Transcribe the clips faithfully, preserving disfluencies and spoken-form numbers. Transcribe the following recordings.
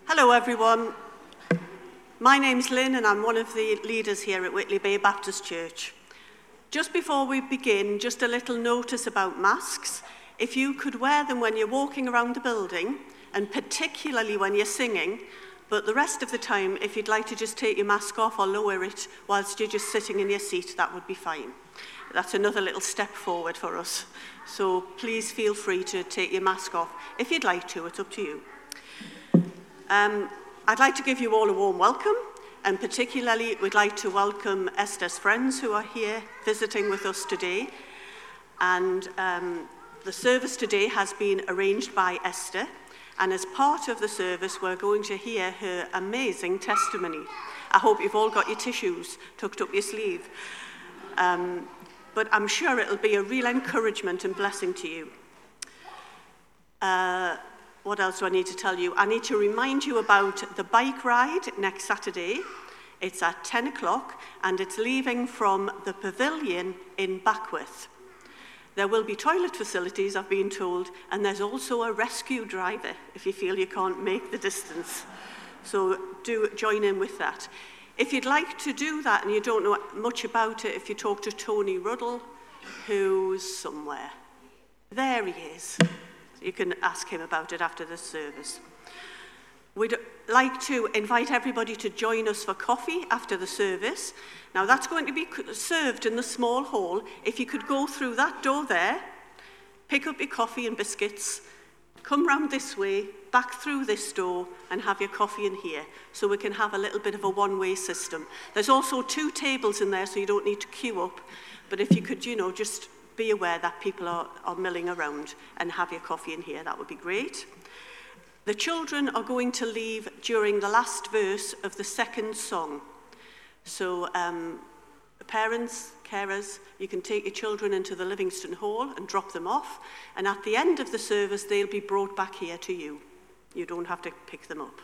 Hello everyone, my name's Lynn and I'm one of the leaders here at Whitley Bay Baptist Church. Just before we begin, just a little notice about masks. If you could wear them when you're walking around the building, and particularly when you're singing, but the rest of the time, if you'd like to just take your mask off or lower it whilst you're just sitting in your seat, that would be fine. That's another little step forward for us. So please feel free to take your mask off. If you'd like to, it's up to you. Um, I'd like to give you all a warm welcome, and particularly we'd like to welcome Esther's friends who are here visiting with us today. And um, the service today has been arranged by Esther, and as part of the service we're going to hear her amazing testimony. I hope you've all got your tissues tucked up your sleeve. Um, but I'm sure it'll be a real encouragement and blessing to you. Uh, What else do I need to tell you? I need to remind you about the bike ride next Saturday. It's at ten o'clock and it's leaving from the pavilion in Backworth. There will be toilet facilities, I've been told, and there's also a rescue driver if you feel you can't make the distance. So do join in with that. If you'd like to do that and you don't know much about it, if you talk to Tony Ruddle, who's somewhere. There he is. You can ask him about it after the service. We'd like to invite everybody to join us for coffee after the service. Now that's going to be served in the small hall. If you could go through that door there, pick up your coffee and biscuits, come round this way, back through this door and have your coffee in here so we can have a little bit of a one-way system. There's also two tables in there so you don't need to queue up, but if you could, you know, just be aware that people are, are milling around and have your coffee in here, that would be great. The children are going to leave during the last verse of the second song. So um, parents, carers, you can take your children into the Livingston Hall and drop them off, and at the end of the service they'll be brought back here to you. You don't have to pick them up.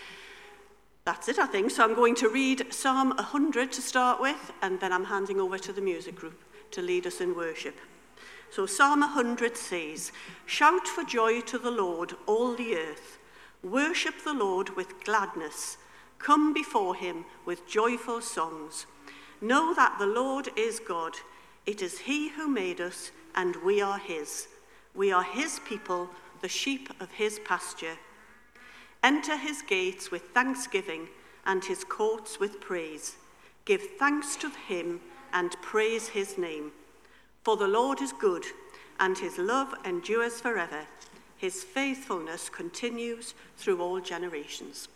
That's it, I think. So I'm going to read Psalm one hundred to start with, and then I'm handing over to the music group to lead us in worship. So Psalm one hundred says, "Shout for joy to the Lord, all the earth. Worship the Lord with gladness. Come before him with joyful songs. Know that the Lord is God. It is he who made us, and we are his. We are his people, the sheep of his pasture. Enter his gates with thanksgiving and his courts with praise. Give thanks to him and praise his name. For the Lord is good, and his love endures forever. His faithfulness continues through all generations."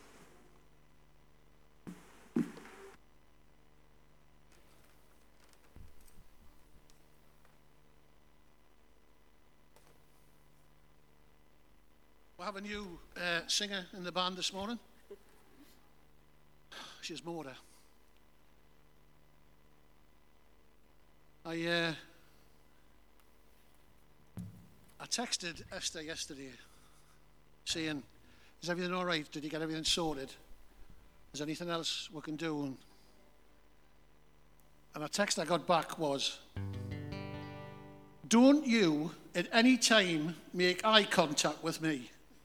We have a new uh, singer in the band this morning. She's Maura. I uh, I texted Esther yesterday saying, "Is everything all right? Did you get everything sorted? Is there anything else we can do?" And, and a text I got back was, "Don't you at any time make eye contact with me."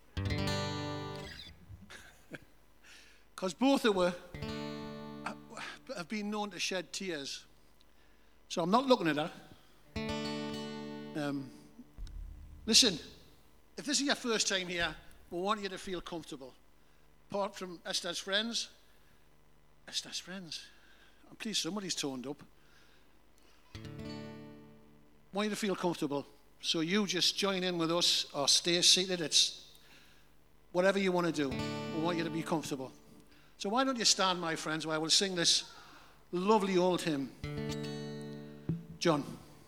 Because both of us have been known to shed tears. So I'm not looking at her. Um, listen, if this is your first time here, we want you to feel comfortable. Apart from Esther's friends, Esther's friends, I'm pleased somebody's toned up. I want you to feel comfortable. So you just join in with us or stay seated. It's whatever you want to do. We want you to be comfortable. So why don't you stand, my friends, while we'll sing this lovely old hymn. John.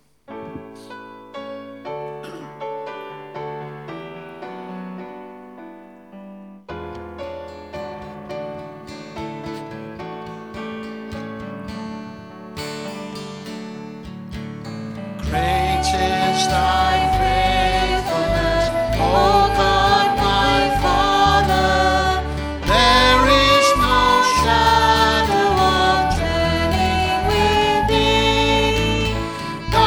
Great is thy faithfulness, O God, my Father. There is no shadow of turning with thee.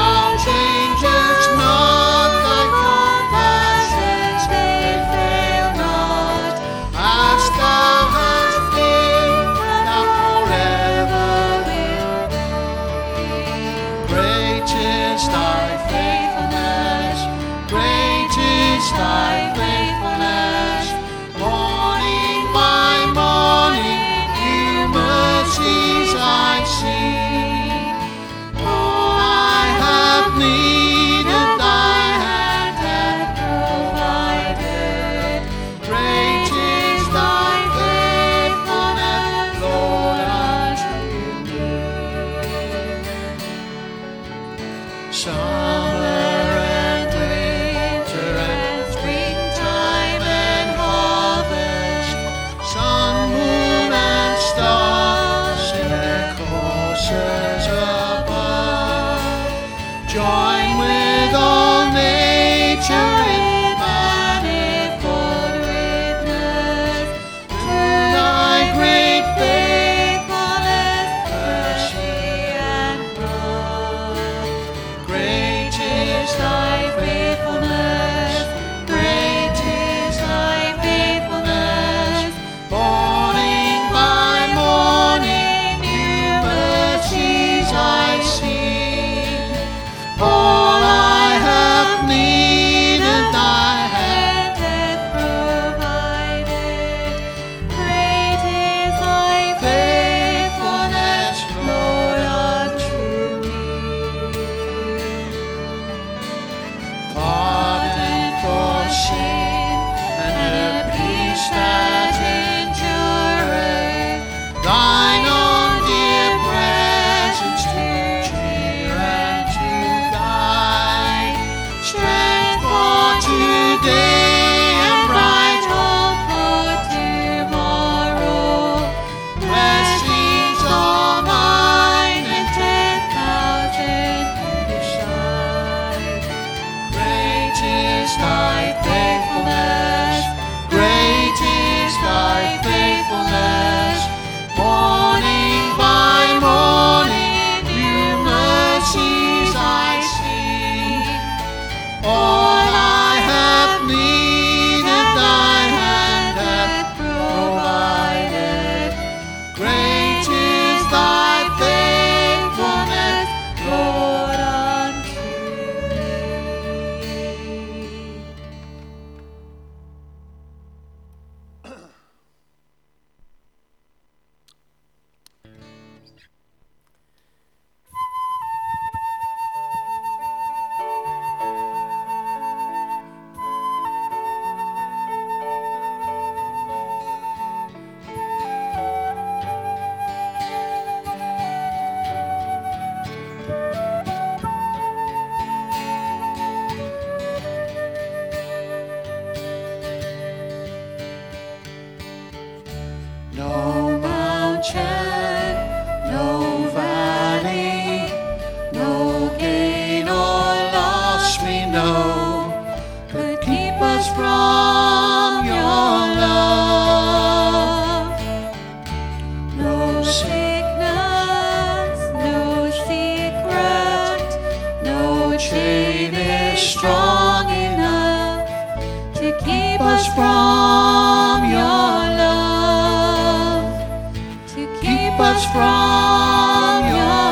from your love. No sickness, no secret, no chain is strong enough to keep us from your love, to keep us from your love.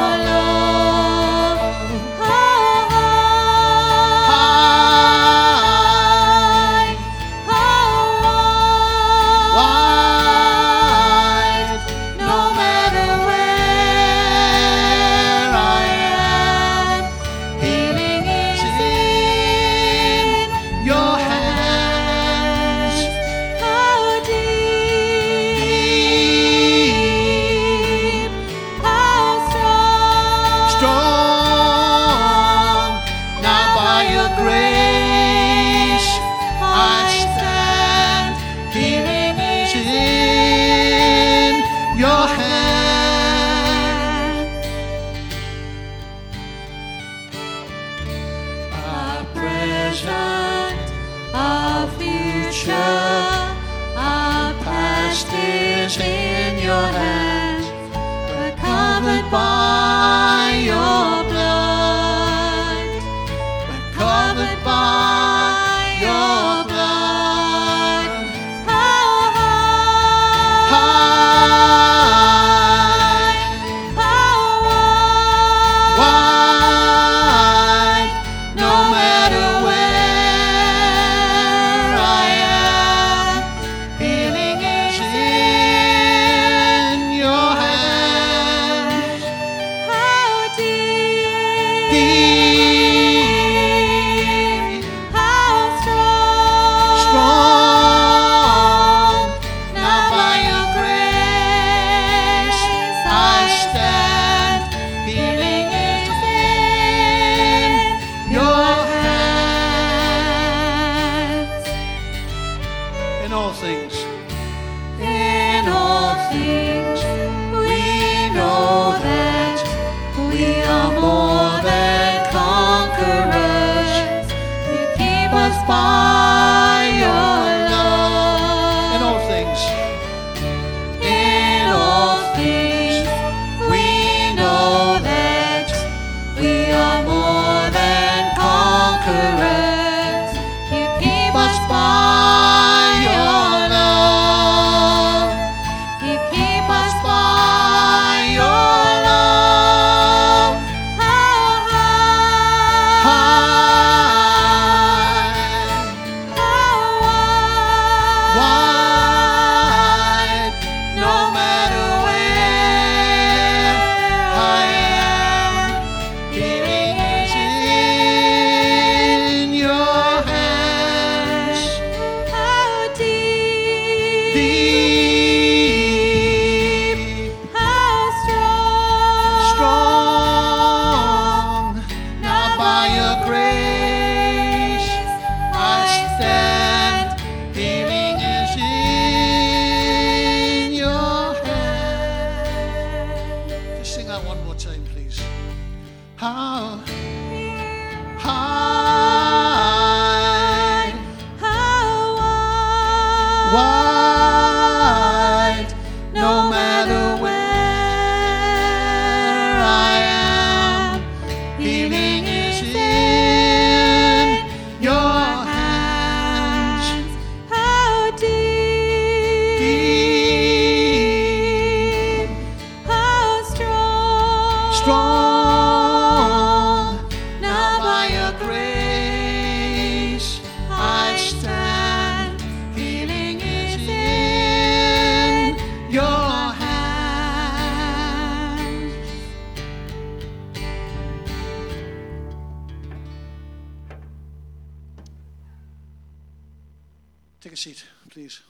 By your blood, we're covered by your blood. How high, how wide, no matter where I am, healing is in your hands. Deep, how strong, strong. Now by your grace I stand. Healing is in your hands. In all things, in all things, we know that we are more than conquerors. You keep us by your love. In all things, in all things, we know that we are more than conquerors. You keep us by your love. You keep us by your love. How high, how wide, no matter where I am, healing is in your hands. How deep, deep, how strong, strong. Now by your grace I stand. Healing is in your hands. Just sing that one more time, please. How high, How wide, no matter where I am, healing is in your hands. How deep, Deep, how strong, strong. Now by your grace I stand. Healing is in your hands. Take a seat, please.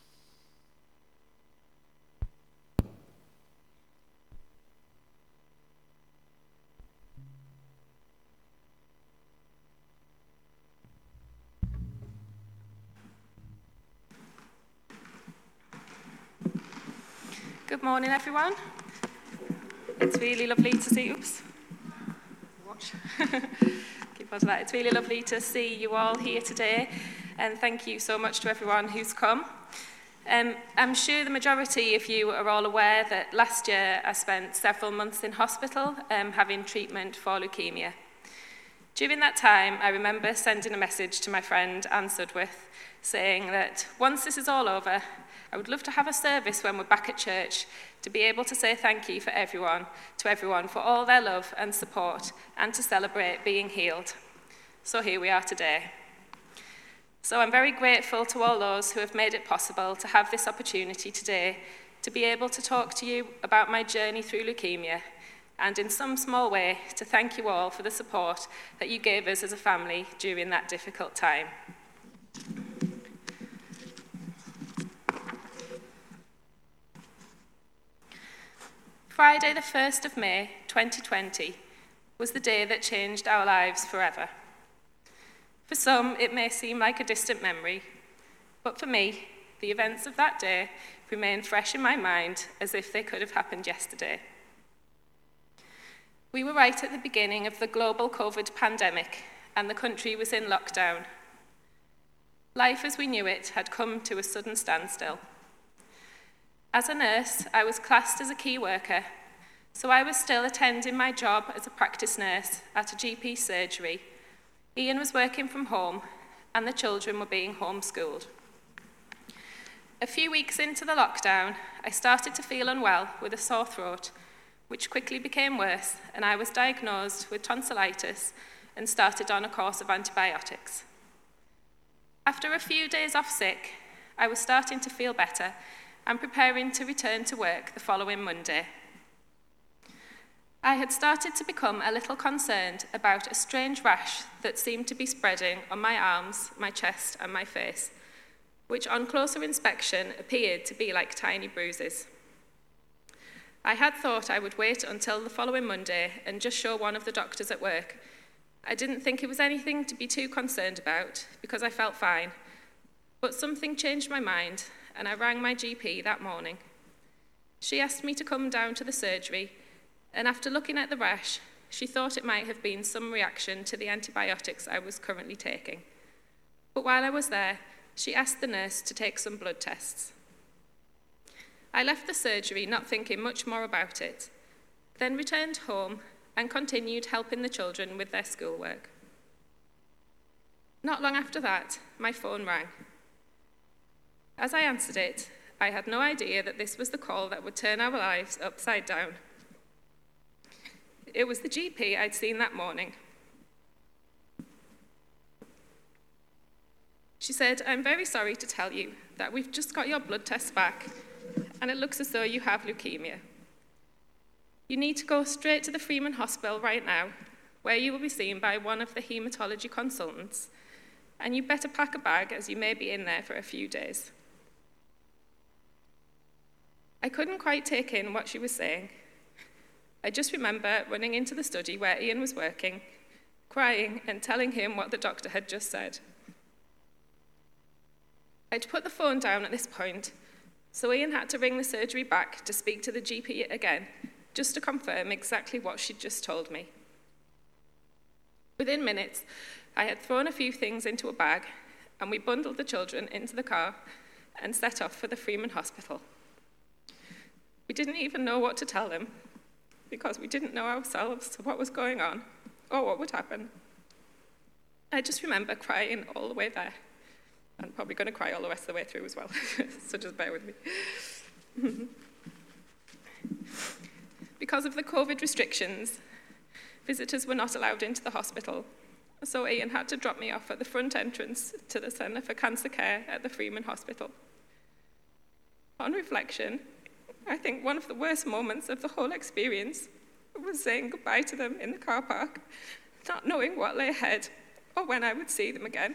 Good morning, everyone. It's really lovely to see. Oops. Watch. Keep on to that. It's really lovely to see you all here today. and thank you so much to everyone who's come. Um, I'm sure the majority of you are all aware that last year I spent several months in hospital um, having treatment for leukemia. During that time, I remember sending a message to my friend Anne Sudworth saying that once this is all over, I would love to have a service when we're back at church to be able to say thank you for everyone, to everyone for all their love and support and to celebrate being healed. So here we are today. So I'm very grateful to all those who have made it possible to have this opportunity today to be able to talk to you about my journey through leukemia and in some small way to thank you all for the support that you gave us as a family during that difficult time. Friday the first of May twenty twenty was the day that changed our lives forever. For some, it may seem like a distant memory, but for me, the events of that day remain fresh in my mind as if they could have happened yesterday. We were right at the beginning of the global COVID pandemic, and the country was in lockdown. Life as we knew it had come to a sudden standstill. As a nurse, I was classed as a key worker, so I was still attending my job as a practice nurse at a G P surgery. Ian was working from home, and the children were being homeschooled. A few weeks into the lockdown, I started to feel unwell with a sore throat, which quickly became worse, and I was diagnosed with tonsillitis and started on a course of antibiotics. After a few days off sick, I was starting to feel better and preparing to return to work the following Monday. I had started to become a little concerned about a strange rash that seemed to be spreading on my arms, my chest, and my face, which on closer inspection appeared to be like tiny bruises. I had thought I would wait until the following Monday and just show one of the doctors at work. I didn't think it was anything to be too concerned about because I felt fine, but something changed my mind and I rang my G P that morning. She asked me to come down to the surgery, and after looking at the rash, she thought it might have been some reaction to the antibiotics I was currently taking. But while I was there, she asked the nurse to take some blood tests. I left the surgery not thinking much more about it, then returned home and continued helping the children with their schoolwork. Not long after that, my phone rang. As I answered it, I had no idea that this was the call that would turn our lives upside down. It was the G P I'd seen that morning. She said, "I'm very sorry to tell you that we've just got your blood tests back, and it looks as though you have leukemia. You need to go straight to the Freeman Hospital right now, where you will be seen by one of the haematology consultants, and you better pack a bag as you may be in there for a few days." I couldn't quite take in what she was saying. I just remember running into the study where Ian was working, crying and telling him what the doctor had just said. I'd put the phone down at this point, so Ian had to ring the surgery back to speak to the G P again, just to confirm exactly what she'd just told me. Within minutes, I had thrown a few things into a bag, and we bundled the children into the car and set off for the Freeman Hospital. We didn't even know what to tell them, because we didn't know ourselves what was going on or what would happen. I just remember crying all the way there, and probably going to cry all the rest of the way through as well, so just bear with me. Because of the COVID restrictions, visitors were not allowed into the hospital, so Ian had to drop me off at the front entrance to the Centre for Cancer Care at the Freeman Hospital. On reflection, I think one of the worst moments of the whole experience was saying goodbye to them in the car park, not knowing what lay ahead or when I would see them again.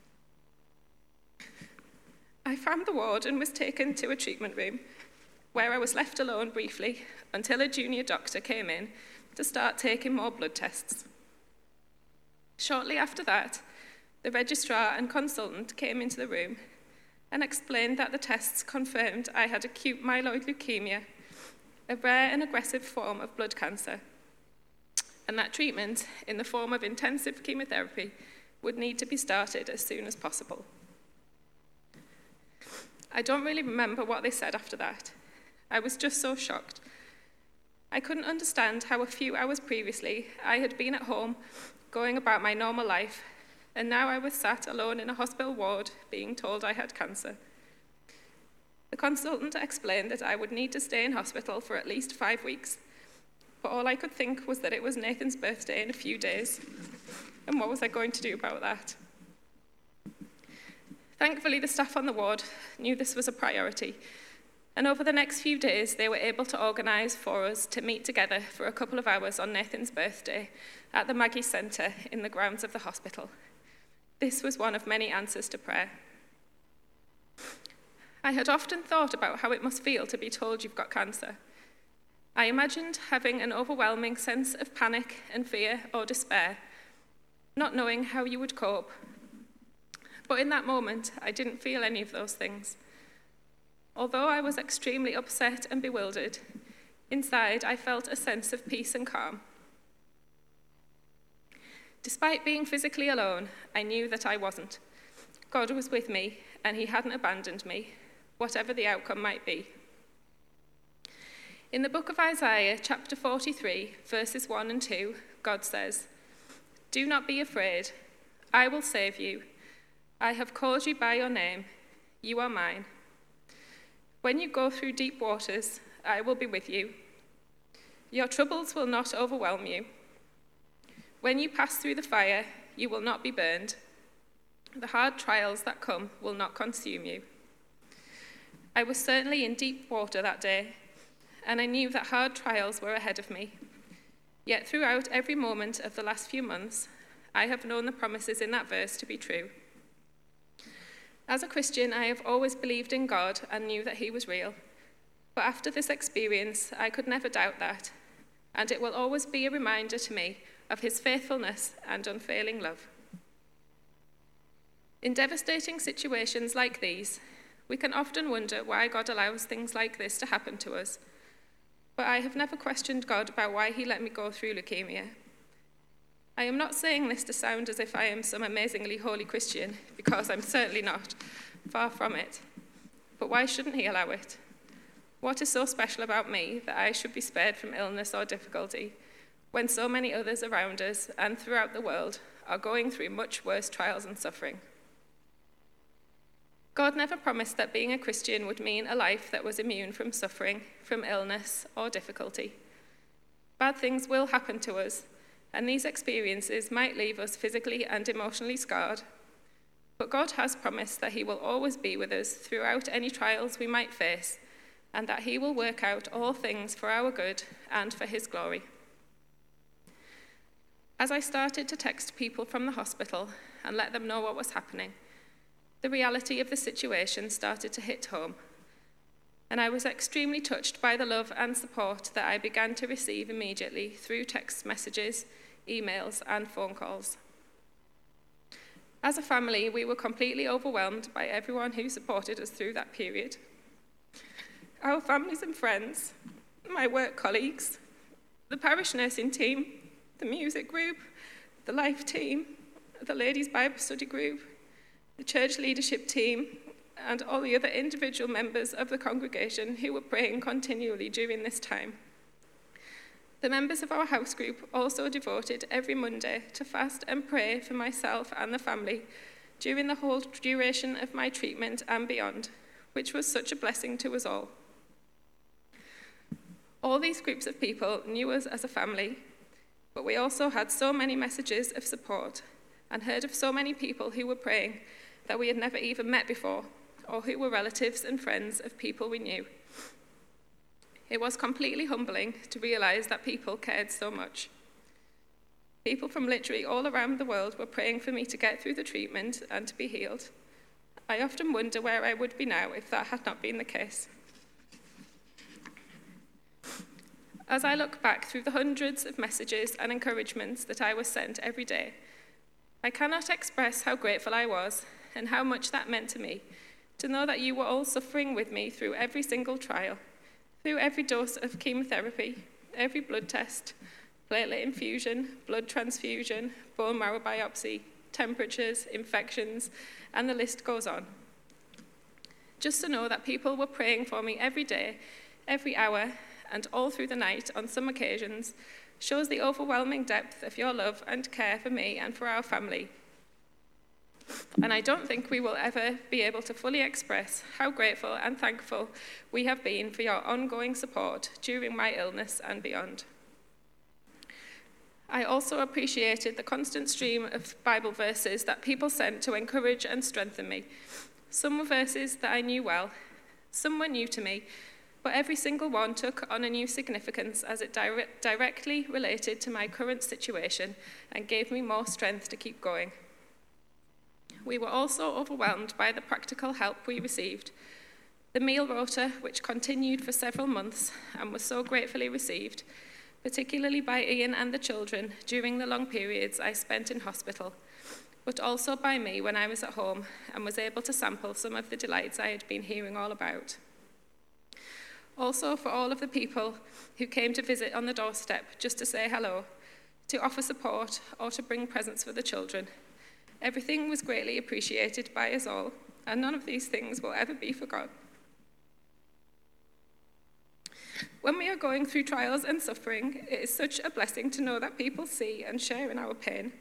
I found the ward and was taken to a treatment room where I was left alone briefly until a junior doctor came in to start taking more blood tests. Shortly after that, the registrar and consultant came into the room and explained that the tests confirmed I had acute myeloid leukemia, a rare and aggressive form of blood cancer, and that treatment in the form of intensive chemotherapy would need to be started as soon as possible. I don't really remember what they said after that. I was just so shocked. I couldn't understand how a few hours previously I had been at home, going about my normal life, and now I was sat alone in a hospital ward being told I had cancer. The consultant explained that I would need to stay in hospital for at least five weeks, but all I could think was that it was Nathan's birthday in a few days, and what was I going to do about that? Thankfully, the staff on the ward knew this was a priority, and over the next few days, they were able to organise for us to meet together for a couple of hours on Nathan's birthday at the Maggie Centre in the grounds of the hospital. This was one of many answers to prayer. I had often thought about how it must feel to be told you've got cancer. I imagined having an overwhelming sense of panic and fear or despair, not knowing how you would cope. But in that moment, I didn't feel any of those things. Although I was extremely upset and bewildered, inside I felt a sense of peace and calm. Despite being physically alone, I knew that I wasn't. God was with me, and he hadn't abandoned me, whatever the outcome might be. In the book of Isaiah, chapter forty-three, verses one and two, God says, "Do not be afraid. I will save you. I have called you by your name. You are mine. When you go through deep waters, I will be with you. Your troubles will not overwhelm you. When you pass through the fire, you will not be burned. The hard trials that come will not consume you." I was certainly in deep water that day, and I knew that hard trials were ahead of me. Yet throughout every moment of the last few months, I have known the promises in that verse to be true. As a Christian, I have always believed in God and knew that he was real. But after this experience, I could never doubt that, and it will always be a reminder to me of his faithfulness and unfailing love. In devastating situations like these, we can often wonder why God allows things like this to happen to us. But I have never questioned God about why he let me go through leukemia. I am not saying this to sound as if I am some amazingly holy Christian, because I'm certainly not, far from it. But why shouldn't he allow it? What is so special about me that I should be spared from illness or difficulty, when so many others around us and throughout the world are going through much worse trials and suffering? God never promised that being a Christian would mean a life that was immune from suffering, from illness, or difficulty. Bad things will happen to us, and these experiences might leave us physically and emotionally scarred. But God has promised that he will always be with us throughout any trials we might face, and that he will work out all things for our good and for his glory. As I started to text people from the hospital and let them know what was happening, the reality of the situation started to hit home, and I was extremely touched by the love and support that I began to receive immediately through text messages, emails, and phone calls. As a family, we were completely overwhelmed by everyone who supported us through that period. Our families and friends, my work colleagues, the parish nursing team, the music group, the life team, the ladies' Bible study group, the church leadership team, and all the other individual members of the congregation who were praying continually during this time. The members of our house group also devoted every Monday to fast and pray for myself and the family during the whole duration of my treatment and beyond, which was such a blessing to us all. All these groups of people knew us as a family, but we also had so many messages of support and heard of so many people who were praying that we had never even met before, or who were relatives and friends of people we knew. It was completely humbling to realize that people cared so much. People from literally all around the world were praying for me to get through the treatment and to be healed. I often wonder where I would be now if that had not been the case. As I look back through the hundreds of messages and encouragements that I was sent every day, I cannot express how grateful I was and how much that meant to me, to know that you were all suffering with me through every single trial, through every dose of chemotherapy, every blood test, platelet infusion, blood transfusion, bone marrow biopsy, temperatures, infections, and the list goes on. just to know that people were praying for me every day, every hour, and all through the night on some occasions, shows the overwhelming depth of your love and care for me and for our family. And I don't think we will ever be able to fully express how grateful and thankful we have been for your ongoing support during my illness and beyond. I also appreciated the constant stream of Bible verses that people sent to encourage and strengthen me. Some were verses that I knew well, some were new to me, but every single one took on a new significance as it dire- directly related to my current situation and gave me more strength to keep going. We were also overwhelmed by the practical help we received. The meal rota, which continued for several months and was so gratefully received, particularly by Ian and the children during the long periods I spent in hospital, but also by me when I was at home and was able to sample some of the delights I had been hearing all about. Also for all of the people who came to visit on the doorstep just to say hello, to offer support, or to bring presents for the children. Everything was greatly appreciated by us all, and none of these things will ever be forgotten. When we are going through trials and suffering, it is such a blessing to know that people see and share in our pain.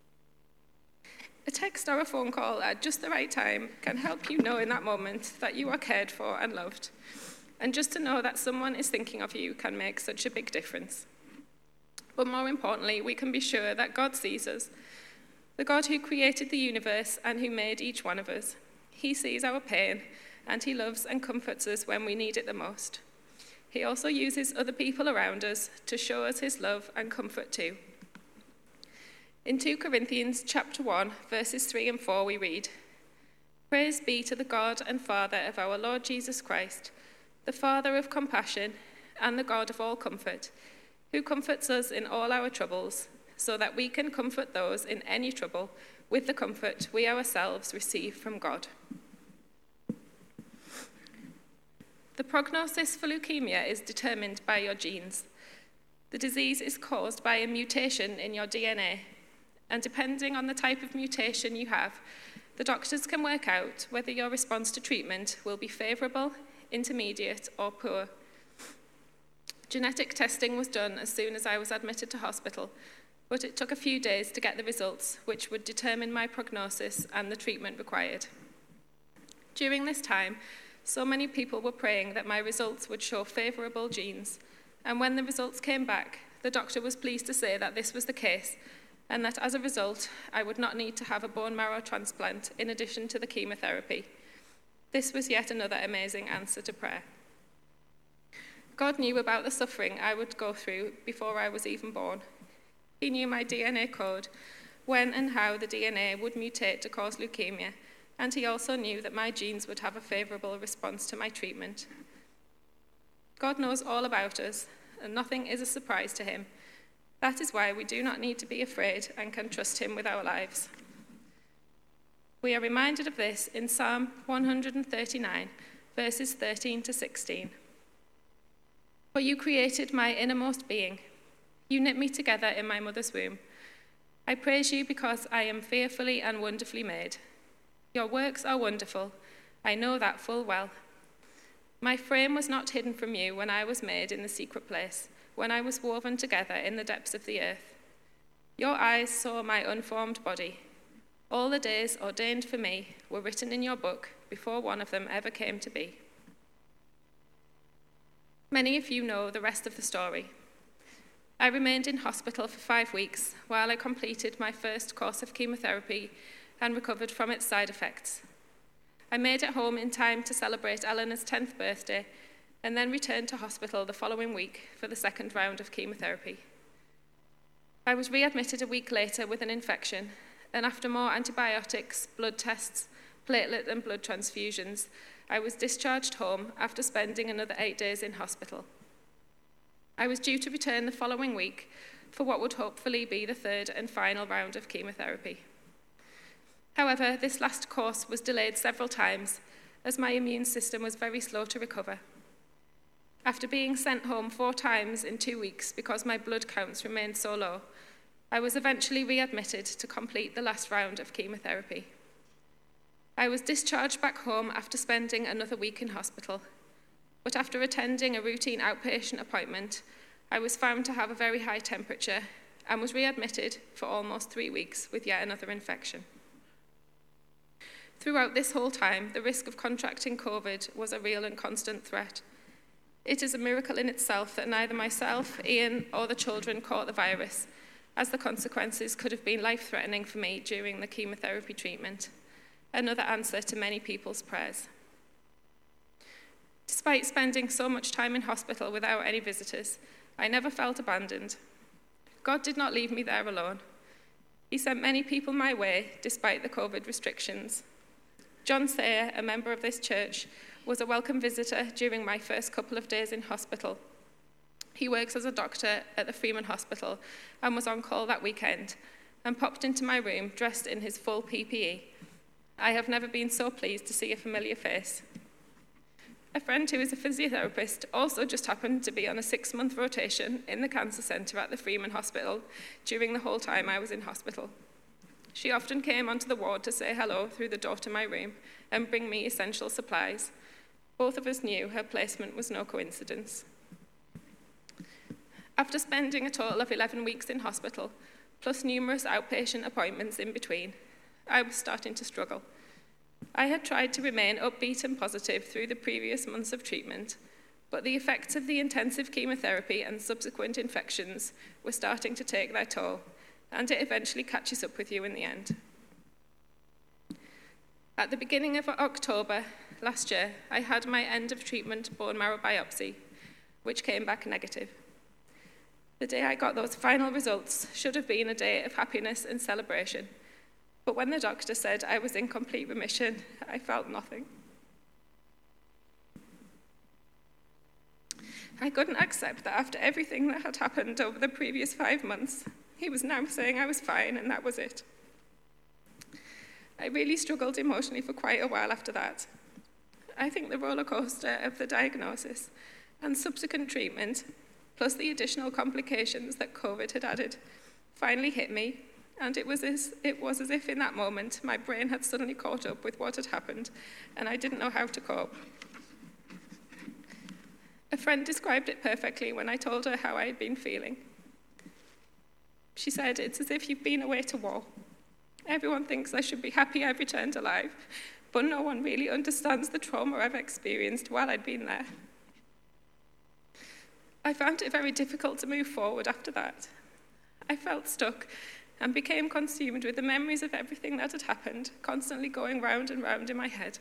A text or a phone call at just the right time can help you know in that moment that you are cared for and loved. And just to know that someone is thinking of you can make such a big difference. But more importantly, we can be sure that God sees us. The God who created the universe and who made each one of us. He sees our pain, and he loves and comforts us when we need it the most. He also uses other people around us to show us his love and comfort too. In Second Corinthians chapter one, verses three and four, we read, "Praise be to the God and Father of our Lord Jesus Christ, the Father of compassion and the God of all comfort, who comforts us in all our troubles, so that we can comfort those in any trouble with the comfort we ourselves receive from God." The prognosis for leukemia is determined by your genes. The disease is caused by a mutation in your D N A, and depending on the type of mutation you have, the doctors can work out whether your response to treatment will be favourable, intermediate, or poor. Genetic testing was done as soon as I was admitted to hospital, but it took a few days to get the results, which would determine my prognosis and the treatment required. During this time, so many people were praying that my results would show favourable genes, and when the results came back, the doctor was pleased to say that this was the case, and that as a result, I would not need to have a bone marrow transplant in addition to the chemotherapy. This was yet another amazing answer to prayer. God knew about the suffering I would go through before I was even born. He knew my D N A code, when and how the D N A would mutate to cause leukemia, and he also knew that my genes would have a favourable response to my treatment. God knows all about us, and nothing is a surprise to him. That is why we do not need to be afraid and can trust him with our lives. We are reminded of this in Psalm one thirty-nine, verses thirteen to sixteen. "For you created my innermost being. You knit me together in my mother's womb. I praise you because I am fearfully and wonderfully made. Your works are wonderful. I know that full well. My frame was not hidden from you when I was made in the secret place, when I was woven together in the depths of the earth. Your eyes saw my unformed body. All the days ordained for me were written in your book before one of them ever came to be." Many of you know the rest of the story. I remained in hospital for five weeks while I completed my first course of chemotherapy and recovered from its side effects. I made it home in time to celebrate Eleanor's tenth birthday and then returned to hospital the following week for the second round of chemotherapy. I was readmitted a week later with an infection, and after more antibiotics, blood tests, platelet and blood transfusions, I was discharged home after spending another eight days in hospital. I was due to return the following week for what would hopefully be the third and final round of chemotherapy. However, this last course was delayed several times as my immune system was very slow to recover. After being sent home four times in two weeks because my blood counts remained so low, I was eventually readmitted to complete the last round of chemotherapy. I was discharged back home after spending another week in hospital. But after attending a routine outpatient appointment, I was found to have a very high temperature and was readmitted for almost three weeks with yet another infection. Throughout this whole time, the risk of contracting COVID was a real and constant threat. It is a miracle in itself that neither myself, Ian, or the children caught the virus, as the consequences could have been life-threatening for me during the chemotherapy treatment. Another answer to many people's prayers. Despite spending so much time in hospital without any visitors, I never felt abandoned. God did not leave me there alone. He sent many people my way despite the COVID restrictions. John Sayer, a member of this church, was a welcome visitor during my first couple of days in hospital. He works as a doctor at the Freeman Hospital and was on call that weekend and popped into my room dressed in his full P P E. I have never been so pleased to see a familiar face. A friend who is a physiotherapist also just happened to be on a six-month rotation in the cancer centre at the Freeman Hospital during the whole time I was in hospital. She often came onto the ward to say hello through the door to my room and bring me essential supplies. Both of us knew her placement was no coincidence. After spending a total of eleven weeks in hospital, plus numerous outpatient appointments in between, I was starting to struggle. I had tried to remain upbeat and positive through the previous months of treatment, but the effects of the intensive chemotherapy and subsequent infections were starting to take their toll, and it eventually catches up with you in the end. At the beginning of October last year, I had my end of treatment bone marrow biopsy, which came back negative. The day I got those final results should have been a day of happiness and celebration. But when the doctor said I was in complete remission, I felt nothing. I couldn't accept that after everything that had happened over the previous five months, he was now saying I was fine and that was it. I really struggled emotionally for quite a while after that. I think the roller coaster of the diagnosis and subsequent treatment, plus the additional complications that COVID had added, finally hit me. And it was, as, it was as if in that moment, my brain had suddenly caught up with what had happened, and I didn't know how to cope. A friend described it perfectly when I told her how I had been feeling. She said, "It's as if you've been away to war. Everyone thinks I should be happy I've returned alive, but no one really understands the trauma I've experienced while I'd been there." I found it very difficult to move forward after that. I felt stuck and became consumed with the memories of everything that had happened, constantly going round and round in my head.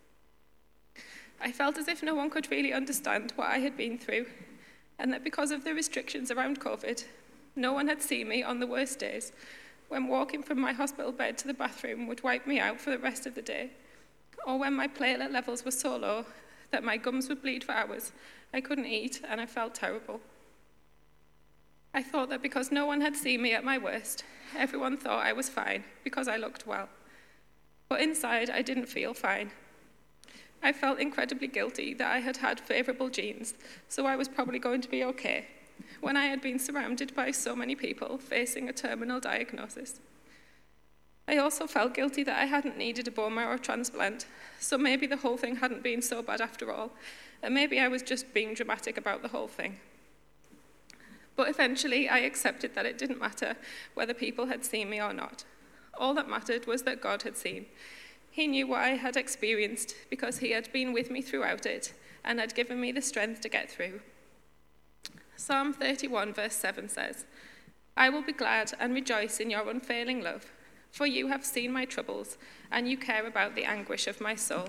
I felt as if no one could really understand what I had been through, and that because of the restrictions around COVID, no one had seen me on the worst days, when walking from my hospital bed to the bathroom would wipe me out for the rest of the day, or when my platelet levels were so low that my gums would bleed for hours, I couldn't eat and I felt terrible. I thought that because no one had seen me at my worst, everyone thought I was fine because I looked well. But inside, I didn't feel fine. I felt incredibly guilty that I had had favourable genes, so I was probably going to be okay, when I had been surrounded by so many people facing a terminal diagnosis. I also felt guilty that I hadn't needed a bone marrow transplant, so maybe the whole thing hadn't been so bad after all, and maybe I was just being dramatic about the whole thing. But eventually, I accepted that it didn't matter whether people had seen me or not. All that mattered was that God had seen. He knew what I had experienced because he had been with me throughout it and had given me the strength to get through. Psalm thirty-one, verse seven says, "I will be glad and rejoice in your unfailing love, for you have seen my troubles and you care about the anguish of my soul."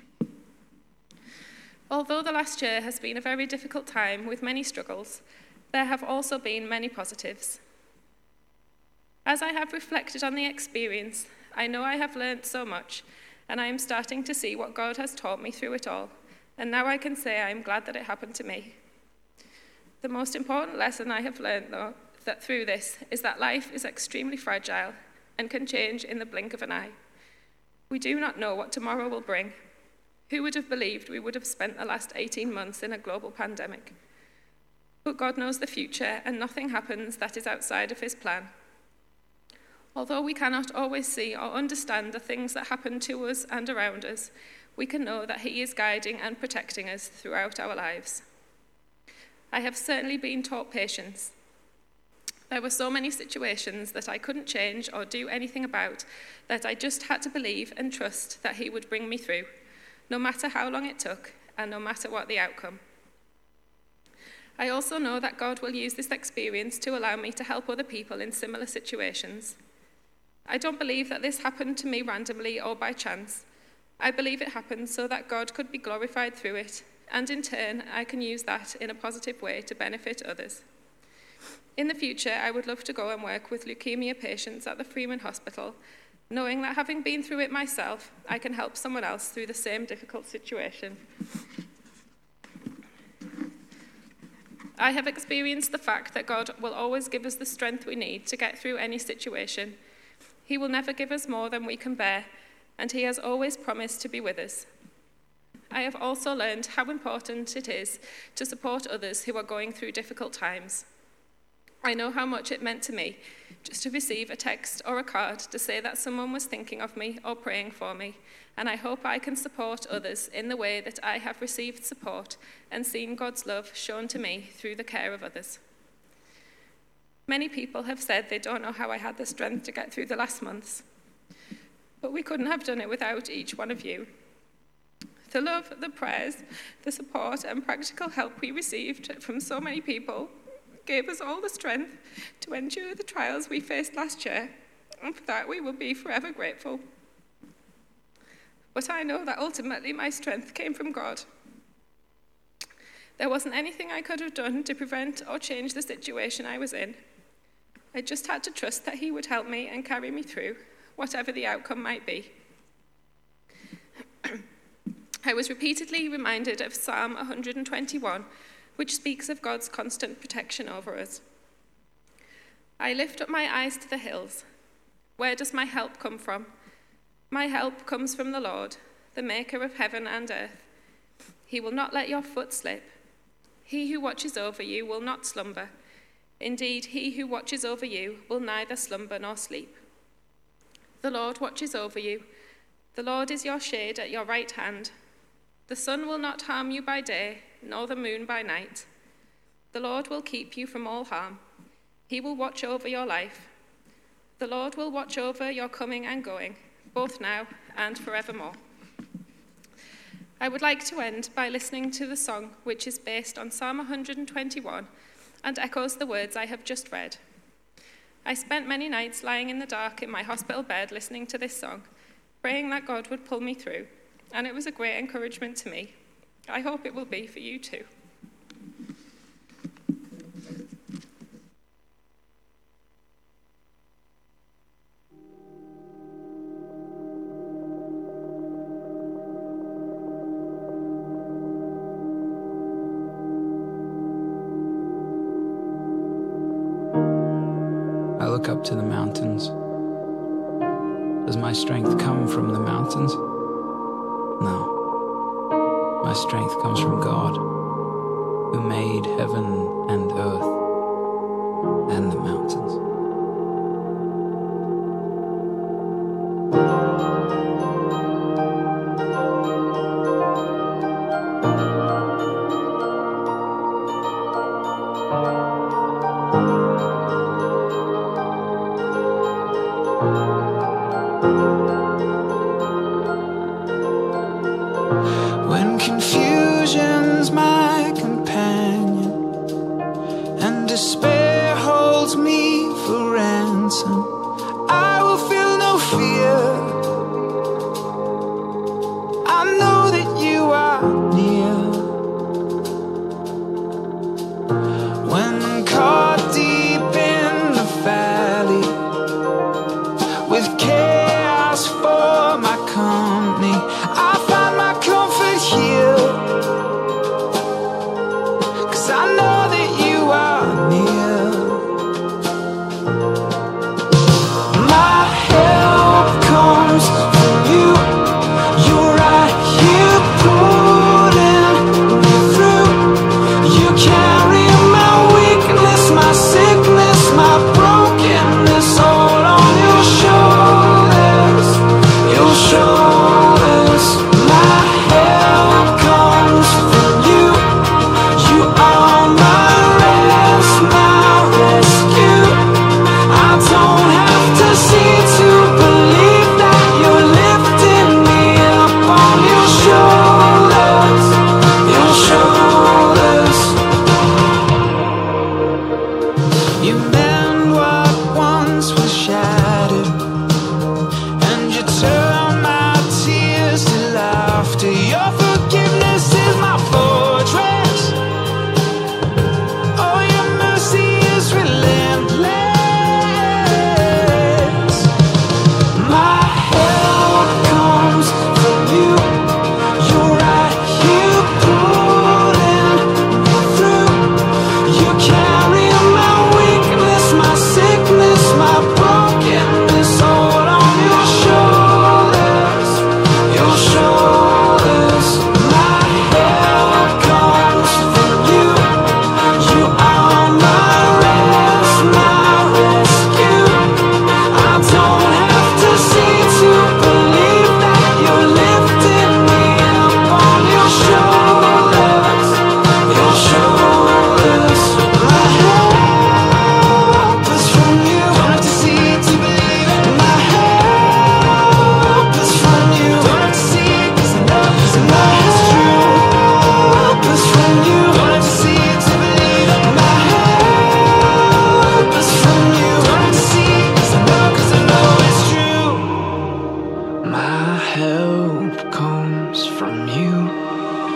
Although the last year has been a very difficult time with many struggles, there have also been many positives. As I have reflected on the experience, I know I have learned so much, and I am starting to see what God has taught me through it all, and now I can say I am glad that it happened to me. The most important lesson I have learned, though, that through this is that life is extremely fragile and can change in the blink of an eye. We do not know what tomorrow will bring. Who would have believed we would have spent the last eighteen months in a global pandemic? But God knows the future, and nothing happens that is outside of his plan. Although we cannot always see or understand the things that happen to us and around us, we can know that he is guiding and protecting us throughout our lives. I have certainly been taught patience. There were so many situations that I couldn't change or do anything about that I just had to believe and trust that he would bring me through, no matter how long it took and no matter what the outcome. I also know that God will use this experience to allow me to help other people in similar situations. I don't believe that this happened to me randomly or by chance. I believe it happened so that God could be glorified through it, and in turn, I can use that in a positive way to benefit others. In the future, I would love to go and work with leukemia patients at the Freeman Hospital, knowing that having been through it myself, I can help someone else through the same difficult situation. I have experienced the fact that God will always give us the strength we need to get through any situation. He will never give us more than we can bear, and he has always promised to be with us. I have also learned how important it is to support others who are going through difficult times. I know how much it meant to me just to receive a text or a card to say that someone was thinking of me or praying for me, and I hope I can support others in the way that I have received support and seen God's love shown to me through the care of others. Many people have said they don't know how I had the strength to get through the last months, but we couldn't have done it without each one of you. The love, the prayers, the support and practical help we received from so many people gave us all the strength to endure the trials we faced last year, and for that we will be forever grateful. But I know that ultimately my strength came from God. There wasn't anything I could have done to prevent or change the situation I was in. I just had to trust that he would help me and carry me through, whatever the outcome might be. I was repeatedly reminded of Psalm one hundred twenty-one, which speaks of God's constant protection over us. I lift up my eyes to the hills. Where does my help come from? My help comes from the Lord, the maker of heaven and earth. He will not let your foot slip. He who watches over you will not slumber. Indeed, he who watches over you will neither slumber nor sleep. The Lord watches over you. The Lord is your shade at your right hand. The sun will not harm you by day, nor the moon by night. The Lord will keep you from all harm. He will watch over your life. The Lord will watch over your coming and going, both now and forevermore. I would like to end by listening to the song which is based on Psalm one hundred twenty-one and echoes the words I have just read. I spent many nights lying in the dark in my hospital bed listening to this song, praying that God would pull me through, and it was a great encouragement to me. I hope it will be for you too. I look up to the mountains. Does my strength come from the mountains? No. My strength comes from God, who made heaven and earth and the mountains. When confusion's my companion and despair holds me for ransom, I will feel no fear. I know that you are near. When caught deep in the valley with chaos for my company, I find my comfort here.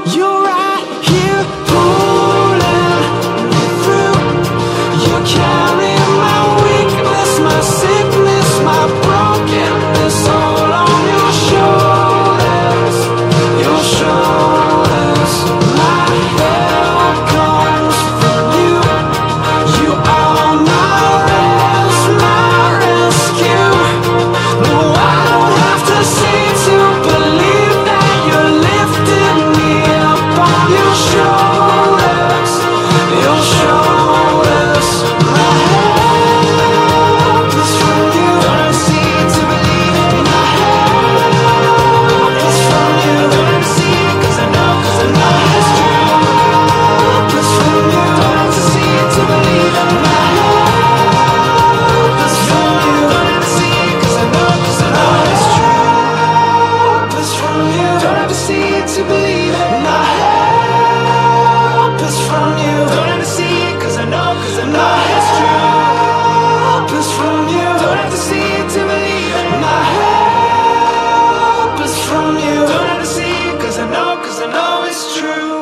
You're right here pulling me through. You carry my weakness, my sickness, my brokenness, all on your shoulders, your shoulders. My help comes from you. You are my rest, my rescue. No, I don't have to see to believe that you're lifting me up on your shoulders, your shoulders. My help is from you. Don't see to believe it. My help is from you. Don't see it 'cause I know, 'cause I know it's true. Help is from you. Don't see to believe it. My help is from you. Don't see it 'cause I know, 'cause I know it's true. Help is from you. Don't have to see it to believe it. My help is from you. Don't have to see it 'cause I know, 'cause I know it's true. Help is from you. Don't have to see it to believe it. My help is from you. Don't have to see it 'cause I know, 'cause I know it's true.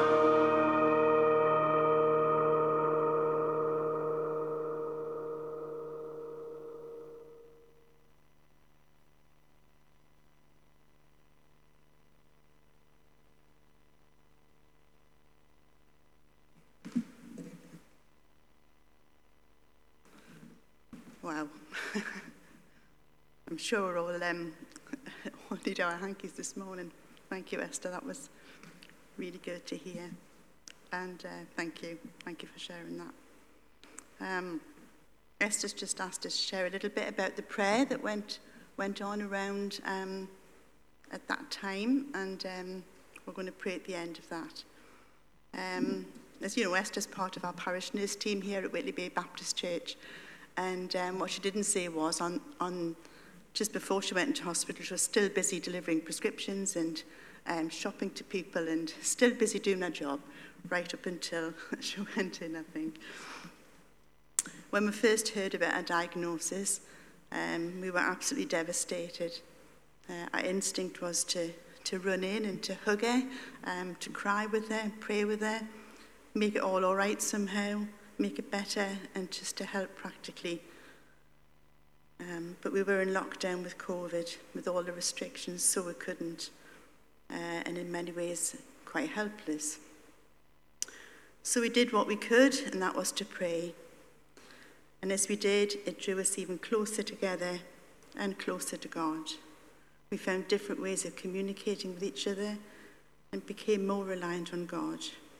Wow. I'm sure we're all, um, all need our hankies this morning. Thank you, Esther. That was really good to hear. And uh, thank you. Thank you for sharing that. Um, Esther's just asked us to share a little bit about the prayer that went went on around um, at that time. And um, we're going to pray at the end of that. Um, as you know, Esther's part of our parish nurse team here at Whitley Bay Baptist Church. And um, what she didn't say was, on, on just before she went into hospital, she was still busy delivering prescriptions and um, shopping to people and still busy doing her job right up until she went in, I think. When we first heard about her diagnosis, um, we were absolutely devastated. Uh, our instinct was to, to run in and to hug her, um, to cry with her, pray with her, make it all all right somehow, make it better, and just to help practically. Um, but we were in lockdown with COVID, with all the restrictions, so we couldn't, uh, and in many ways, quite helpless. So we did what we could, and that was to pray. And as we did, it drew us even closer together and closer to God. We found different ways of communicating with each other and became more reliant on God.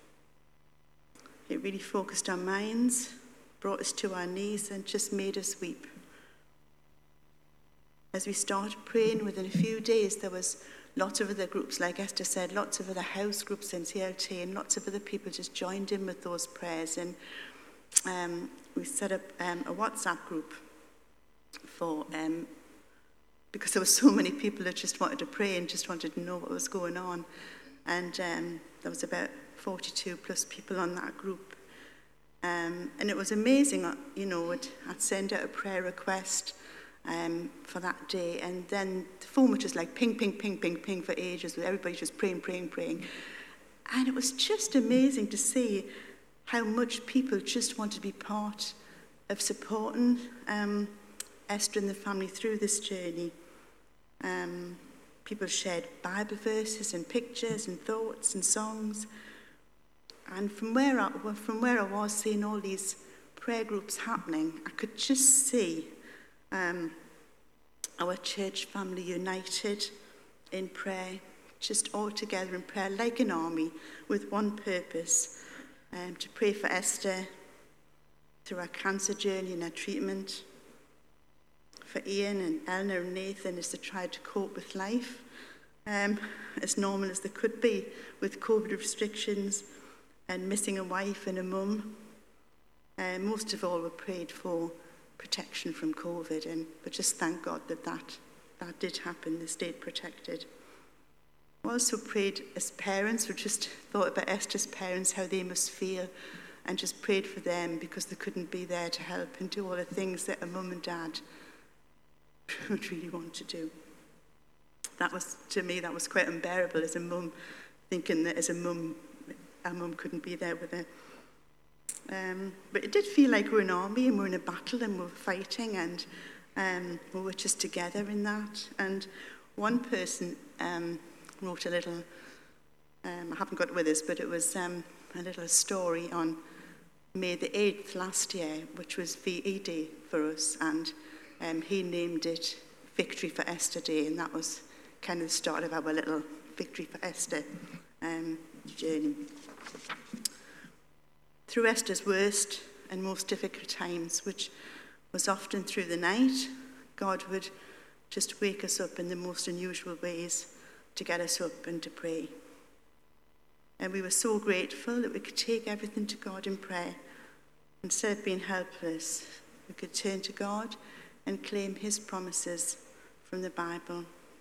It really focused our minds, brought us to our knees, and just made us weep. As we started praying, within a few days, there was lots of other groups, like Esther said, lots of other house groups in C L T, and lots of other people just joined in with those prayers. And um, we set up um, a WhatsApp group for, um, because there were so many people that just wanted to pray and just wanted to know what was going on. And um, there was about forty-two plus people on that group. Um, and it was amazing, you know, I'd, I'd send out a prayer request um, for that day, and then the phone was just like ping, ping, ping, ping, ping for ages, with everybody just praying, praying, praying. And it was just amazing to see how much people just wanted to be part of supporting um, Esther and the family through this journey. Um, people shared Bible verses and pictures and thoughts and songs. And from where I, from where I was seeing all these prayer groups happening, I could just see um, our church family united in prayer, just all together in prayer like an army with one purpose, um, to pray for Esther through her cancer journey and her treatment, for Ian and Eleanor and Nathan as they tried to cope with life, um, as normal as they could be with COVID restrictions and missing a wife and a mum. Uh, most of all, we prayed for protection from COVID, and but just thank God that that, that did happen, they stayed protected. We also prayed as parents, we just thought about Esther's parents, how they must feel, and just prayed for them because they couldn't be there to help and do all the things that a mum and dad would really want to do. That was, to me, that was quite unbearable as a mum thinking that as a mum, our mum couldn't be there with her. Um, but it did feel like we're an army and we're in a battle and we're fighting, and um, we were just together in that. And one person um, wrote a little, um, I haven't got it with us, but it was um, a little story on May the eighth last year, which was V E Day for us, and um, he named it Victory for Esther Day, and that was kind of the start of our little Victory for Esther um, journey. Through Esther's worst and most difficult times, which was often through the night, God would just wake us up in the most unusual ways to get us up and to pray. And we were so grateful that we could take everything to God in prayer. Instead of being helpless, we could turn to God and claim his promises from the Bible.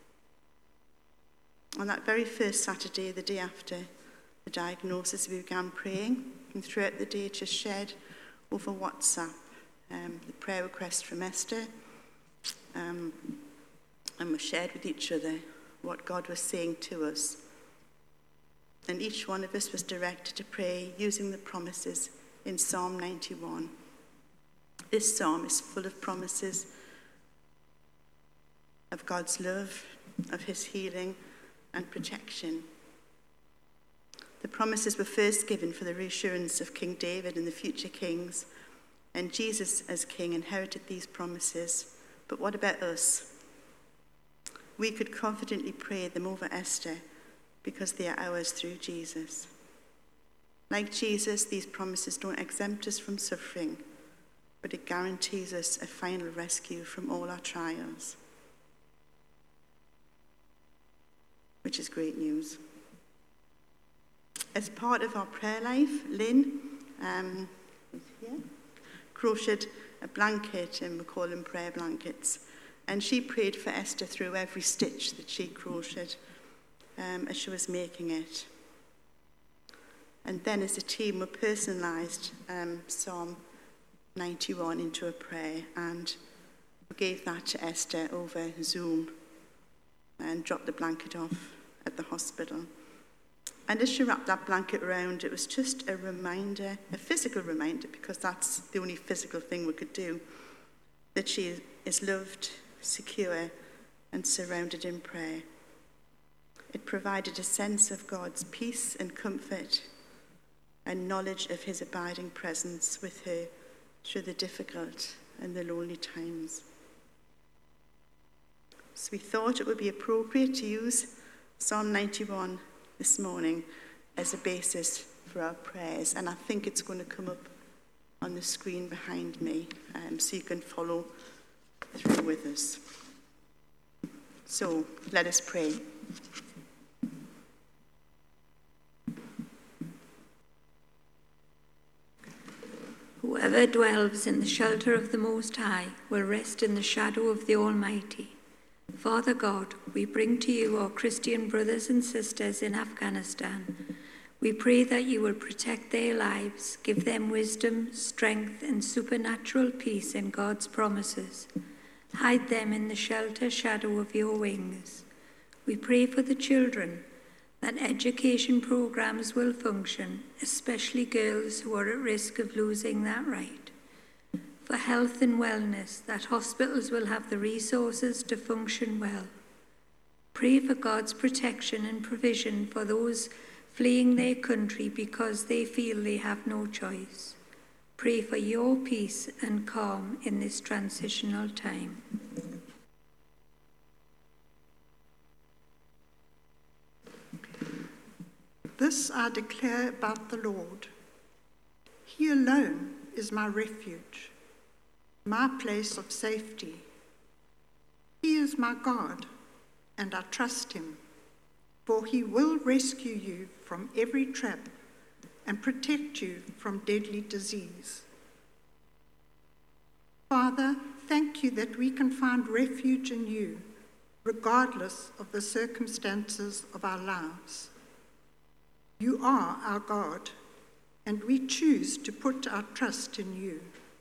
On that very first Saturday, the day after the diagnosis, we began praying, and throughout the day just shared over WhatsApp um, the prayer request from Esther, um, and we shared with each other what God was saying to us. And each one of us was directed to pray using the promises in Psalm ninety-one. This psalm is full of promises of God's love, of his healing and protection. The promises were first given for the reassurance of King David and the future kings, and Jesus as king inherited these promises. But what about us? We could confidently pray them over Esther because they are ours through Jesus. Like Jesus, these promises don't exempt us from suffering, but it guarantees us a final rescue from all our trials, which is great news. As part of our prayer life, Lynn um, is here, crocheted a blanket, and we call them prayer blankets. And she prayed for Esther through every stitch that she crocheted um, as she was making it. And then as a team, we personalised um, Psalm ninety-one into a prayer, and we gave that to Esther over Zoom and dropped the blanket off at the hospital. And as she wrapped that blanket around, it was just a reminder, a physical reminder, because that's the only physical thing we could do, that she is loved, secure, and surrounded in prayer. It provided a sense of God's peace and comfort and knowledge of his abiding presence with her through the difficult and the lonely times. So we thought it would be appropriate to use Psalm ninety-one this morning as a basis for our prayers, and I think it's going to come up on the screen behind me, um, so you can follow through with us. So let us pray. Whoever dwells in the shelter of the Most High will rest in the shadow of the Almighty. Father God, we bring to you our Christian brothers and sisters in Afghanistan. We pray that you will protect their lives, give them wisdom, strength, and supernatural peace in God's promises. Hide them in the shelter shadow of your wings. We pray for the children, that education programs will function, especially girls who are at risk of losing that right. For health and wellness, that hospitals will have the resources to function well. Pray for God's protection and provision for those fleeing their country because they feel they have no choice. Pray for your peace and calm in this transitional time. This I declare about the Lord. He alone is my refuge, my place of safety. He is my God, and I trust him, for he will rescue you from every trap and protect you from deadly disease. Father, thank you that we can find refuge in you, regardless of the circumstances of our lives. You are our God, and we choose to put our trust in you.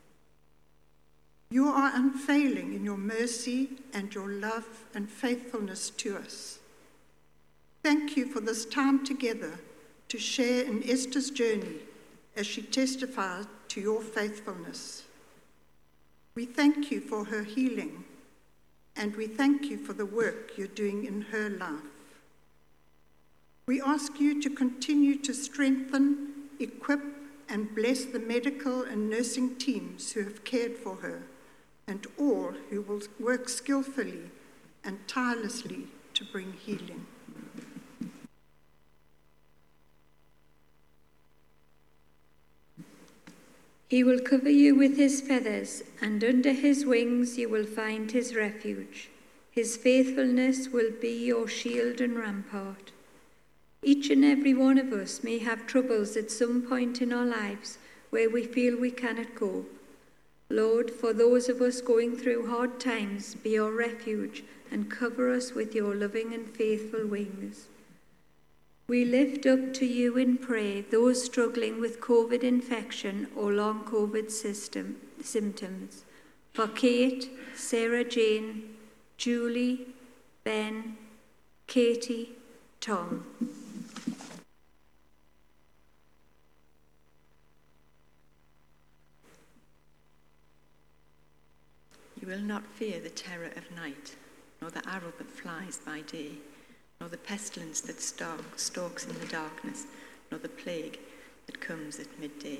You are unfailing in your mercy and your love and faithfulness to us. Thank you for this time together to share in Esther's journey as she testified to your faithfulness. We thank you for her healing, and we thank you for the work you're doing in her life. We ask you to continue to strengthen, equip, and bless the medical and nursing teams who have cared for her, and all who will work skillfully and tirelessly to bring healing. He will cover you with his feathers, and under his wings you will find his refuge. His faithfulness will be your shield and rampart. Each and every one of us may have troubles at some point in our lives where we feel we cannot cope. Lord, for those of us going through hard times, be our refuge and cover us with your loving and faithful wings. We lift up to you in prayer those struggling with COVID infection or long COVID system, symptoms. For Kate, Sarah Jane, Julie, Ben, Katie, Tom. You will not fear the terror of night, nor the arrow that flies by day, nor the pestilence that stalk, stalks in the darkness, nor the plague that comes at midday.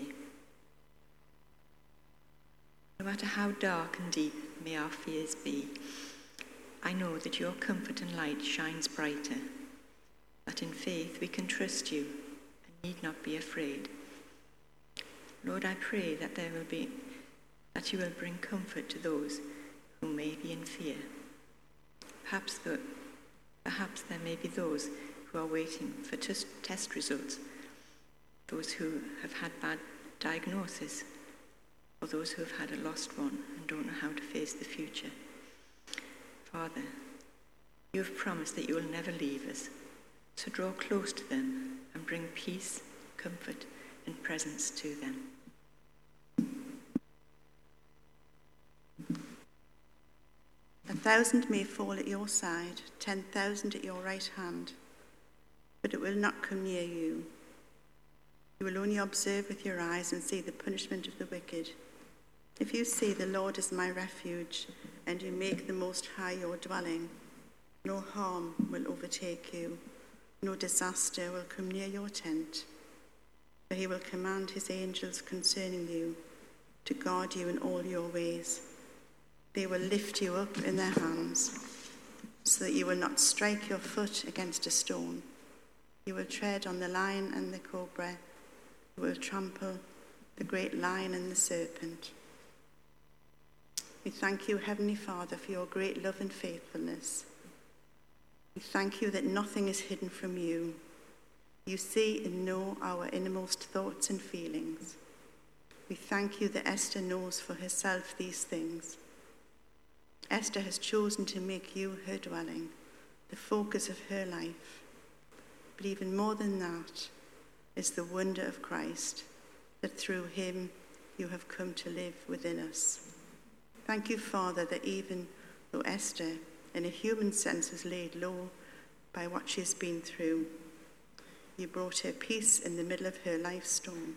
No matter how dark and deep may our fears be, I know that your comfort and light shines brighter, that in faith we can trust you and need not be afraid. Lord, I pray that there will be, that you will bring comfort to those who may be in fear. Perhaps, the, perhaps there may be those who are waiting for test, test results, those who have had bad diagnosis, or those who have had a lost one and don't know how to face the future. Father, you have promised that you will never leave us, so draw close to them and bring peace, comfort, and presence to them. A thousand may fall at your side, ten thousand at your right hand, but it will not come near you. You will only observe with your eyes and see the punishment of the wicked. If you say, the Lord is my refuge, and you make the Most High your dwelling, no harm will overtake you, no disaster will come near your tent, for he will command his angels concerning you to guard you in all your ways. They will lift you up in their hands, so that you will not strike your foot against a stone. You will tread on the lion and the cobra. You will trample the great lion and the serpent. We thank you, Heavenly Father, for your great love and faithfulness. We thank you that nothing is hidden from you. You see and know our innermost thoughts and feelings. We thank you that Esther knows for herself these things. Esther has chosen to make you her dwelling, the focus of her life. But even more than that is the wonder of Christ, that through him you have come to live within us. Thank you, Father, that even though Esther, in a human sense, was laid low by what she has been through, you brought her peace in the middle of her life storm,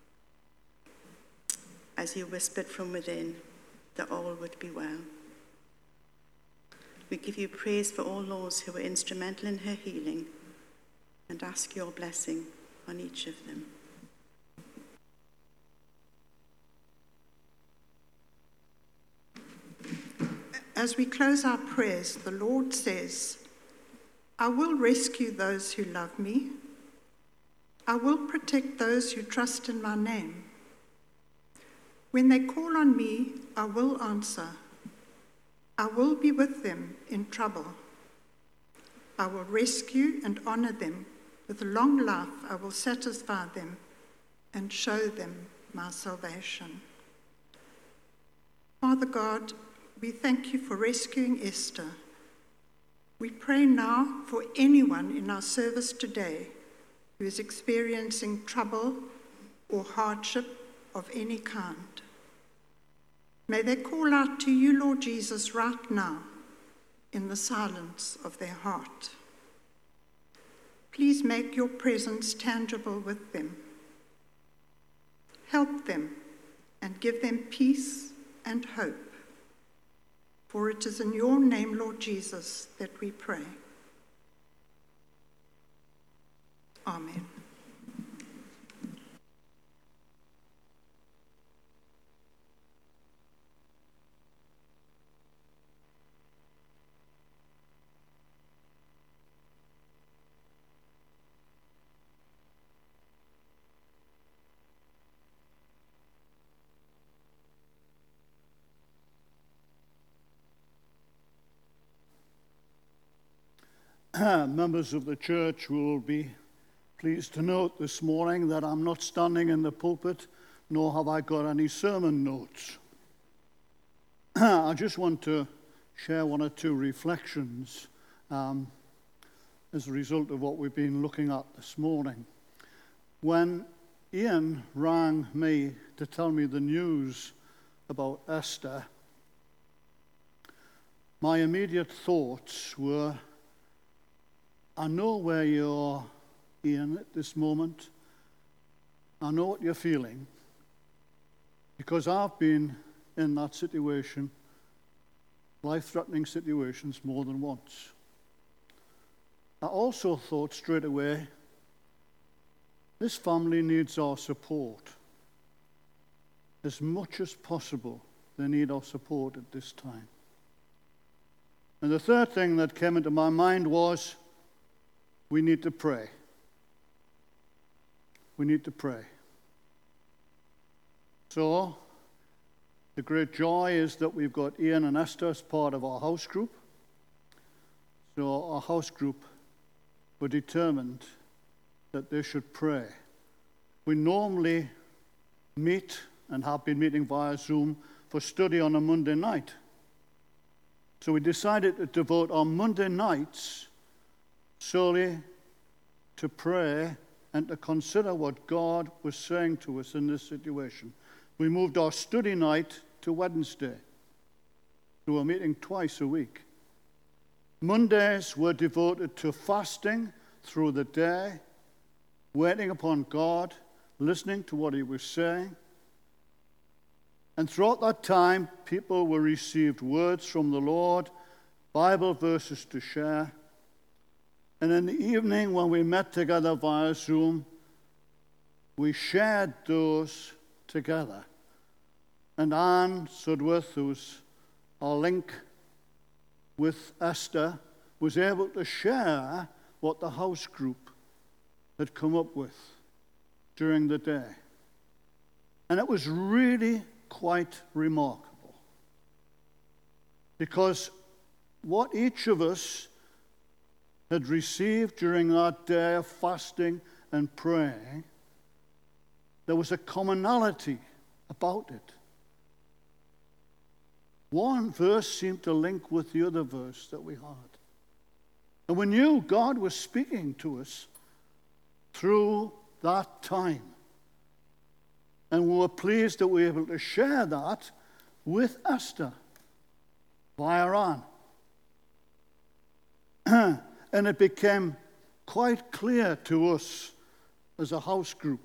as you whispered from within that all would be well. We give you praise for all those who were instrumental in her healing and ask your blessing on each of them. As we close our prayers, the Lord says, I will rescue those who love me. I will protect those who trust in my name. When they call on me, I will answer. I will be with them in trouble. I will rescue and honor them. With long life, I will satisfy them and show them my salvation. Father God, we thank you for rescuing Esther. We pray now for anyone in our service today who is experiencing trouble or hardship of any kind. May they call out to you, Lord Jesus, right now in the silence of their heart. Please make your presence tangible with them. Help them and give them peace and hope. For it is in your name, Lord Jesus, that we pray. Amen. Members of the church will be pleased to note this morning that I'm not standing in the pulpit, nor have I got any sermon notes. I just want to share one or two reflections um, as a result of what we've been looking at this morning. When Ian rang me to tell me the news about Esther, my immediate thoughts were, I know where you're, Ian, at this moment. I know what you're feeling, because I've been in that situation, life-threatening situations, more than once. I also thought straight away, this family needs our support. As much as possible, they need our support at this time. And the third thing that came into my mind was, we need to pray. We need to pray. So, the great joy is that we've got Ian and Esther as part of our house group. So, our house group were determined that they should pray. We normally meet and have been meeting via Zoom for study on a Monday night. So, we decided to devote our Monday nights solely to pray and to consider what God was saying to us in this situation. We moved our study night to Wednesday. So we're meeting twice a week. Mondays were devoted to fasting through the day, waiting upon God, listening to what he was saying. And throughout that time, people were received words from the Lord, Bible verses to share. And in the evening, when we met together via Zoom, we shared those together. And Anne Sudworth, who's our link with Esther, was able to share what the house group had come up with during the day. And it was really quite remarkable. Because what each of us had received during that day of fasting and praying, there was a commonality about it. One verse seemed to link with the other verse that we had. And we knew God was speaking to us through that time. And we were pleased that we were able to share that with Esther via Anne. And it became quite clear to us as a house group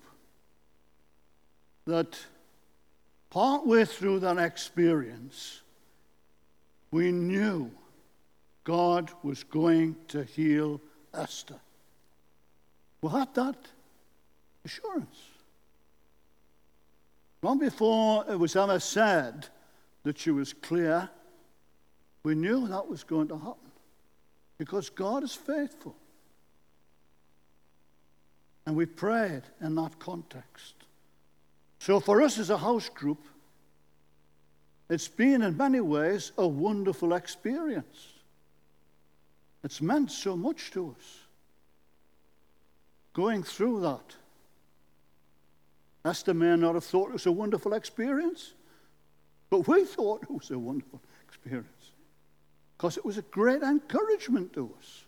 that partway through that experience, we knew God was going to heal Esther. We had that assurance. Long before it was ever said that she was clear, we knew that was going to happen. Because God is faithful. And we prayed in that context. So for us as a house group, it's been in many ways a wonderful experience. It's meant so much to us. Going through that. Esther may not have thought it was a wonderful experience, but we thought it was a wonderful experience. Because it was a great encouragement to us.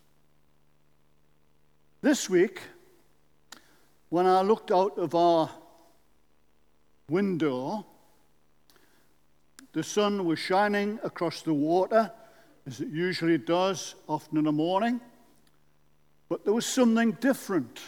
This week, when I looked out of our window, the sun was shining across the water, as it usually does, often in the morning. But there was something different.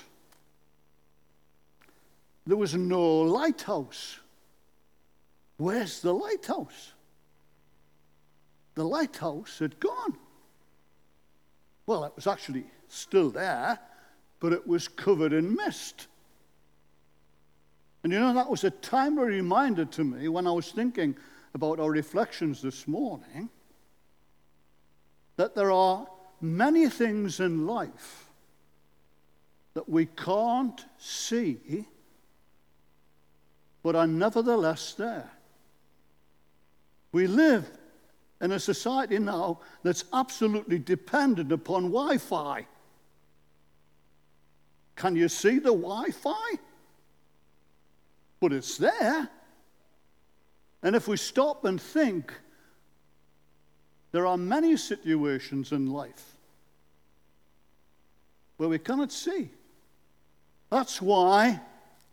There was no lighthouse. Where's the lighthouse? The lighthouse had gone. Well, it was actually still there, but it was covered in mist. And you know, that was a timely reminder to me when I was thinking about our reflections this morning, that there are many things in life that we can't see, but are nevertheless there. We live in a society now that's absolutely dependent upon Wi-Fi. Can you see the Wi-Fi? But it's there. And if we stop and think, there are many situations in life where we cannot see. That's why,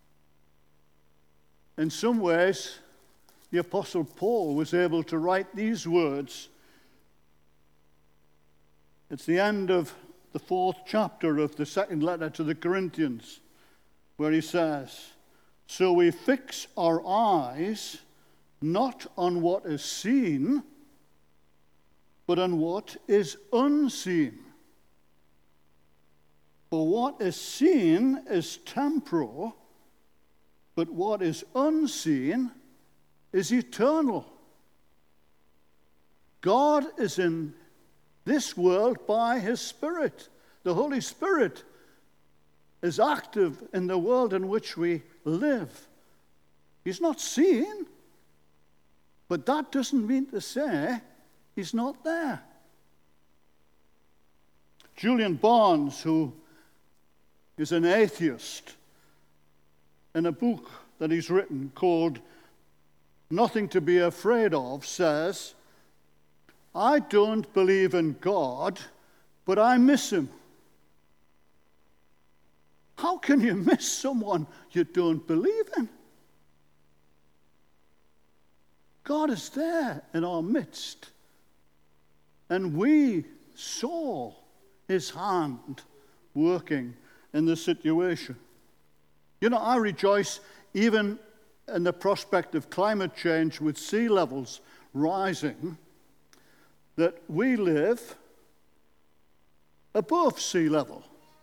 in some ways, the Apostle Paul was able to write these words. It's the end of the fourth chapter of the second letter to the Corinthians, where he says, "So we fix our eyes not on what is seen, but on what is unseen. For what is seen is temporal, but what is unseen is eternal." God is in this world by his Spirit. The Holy Spirit is active in the world in which we live. He's not seen, but that doesn't mean to say he's not there. Julian Barnes, who is an atheist, in a book that he's written called Nothing to Be Afraid Of, says, "I don't believe in God, but I miss him." How can you miss someone you don't believe in? God is there in our midst, and we saw his hand working in the situation. You know, I rejoice even in the prospect of climate change with sea levels rising, that we live above sea level.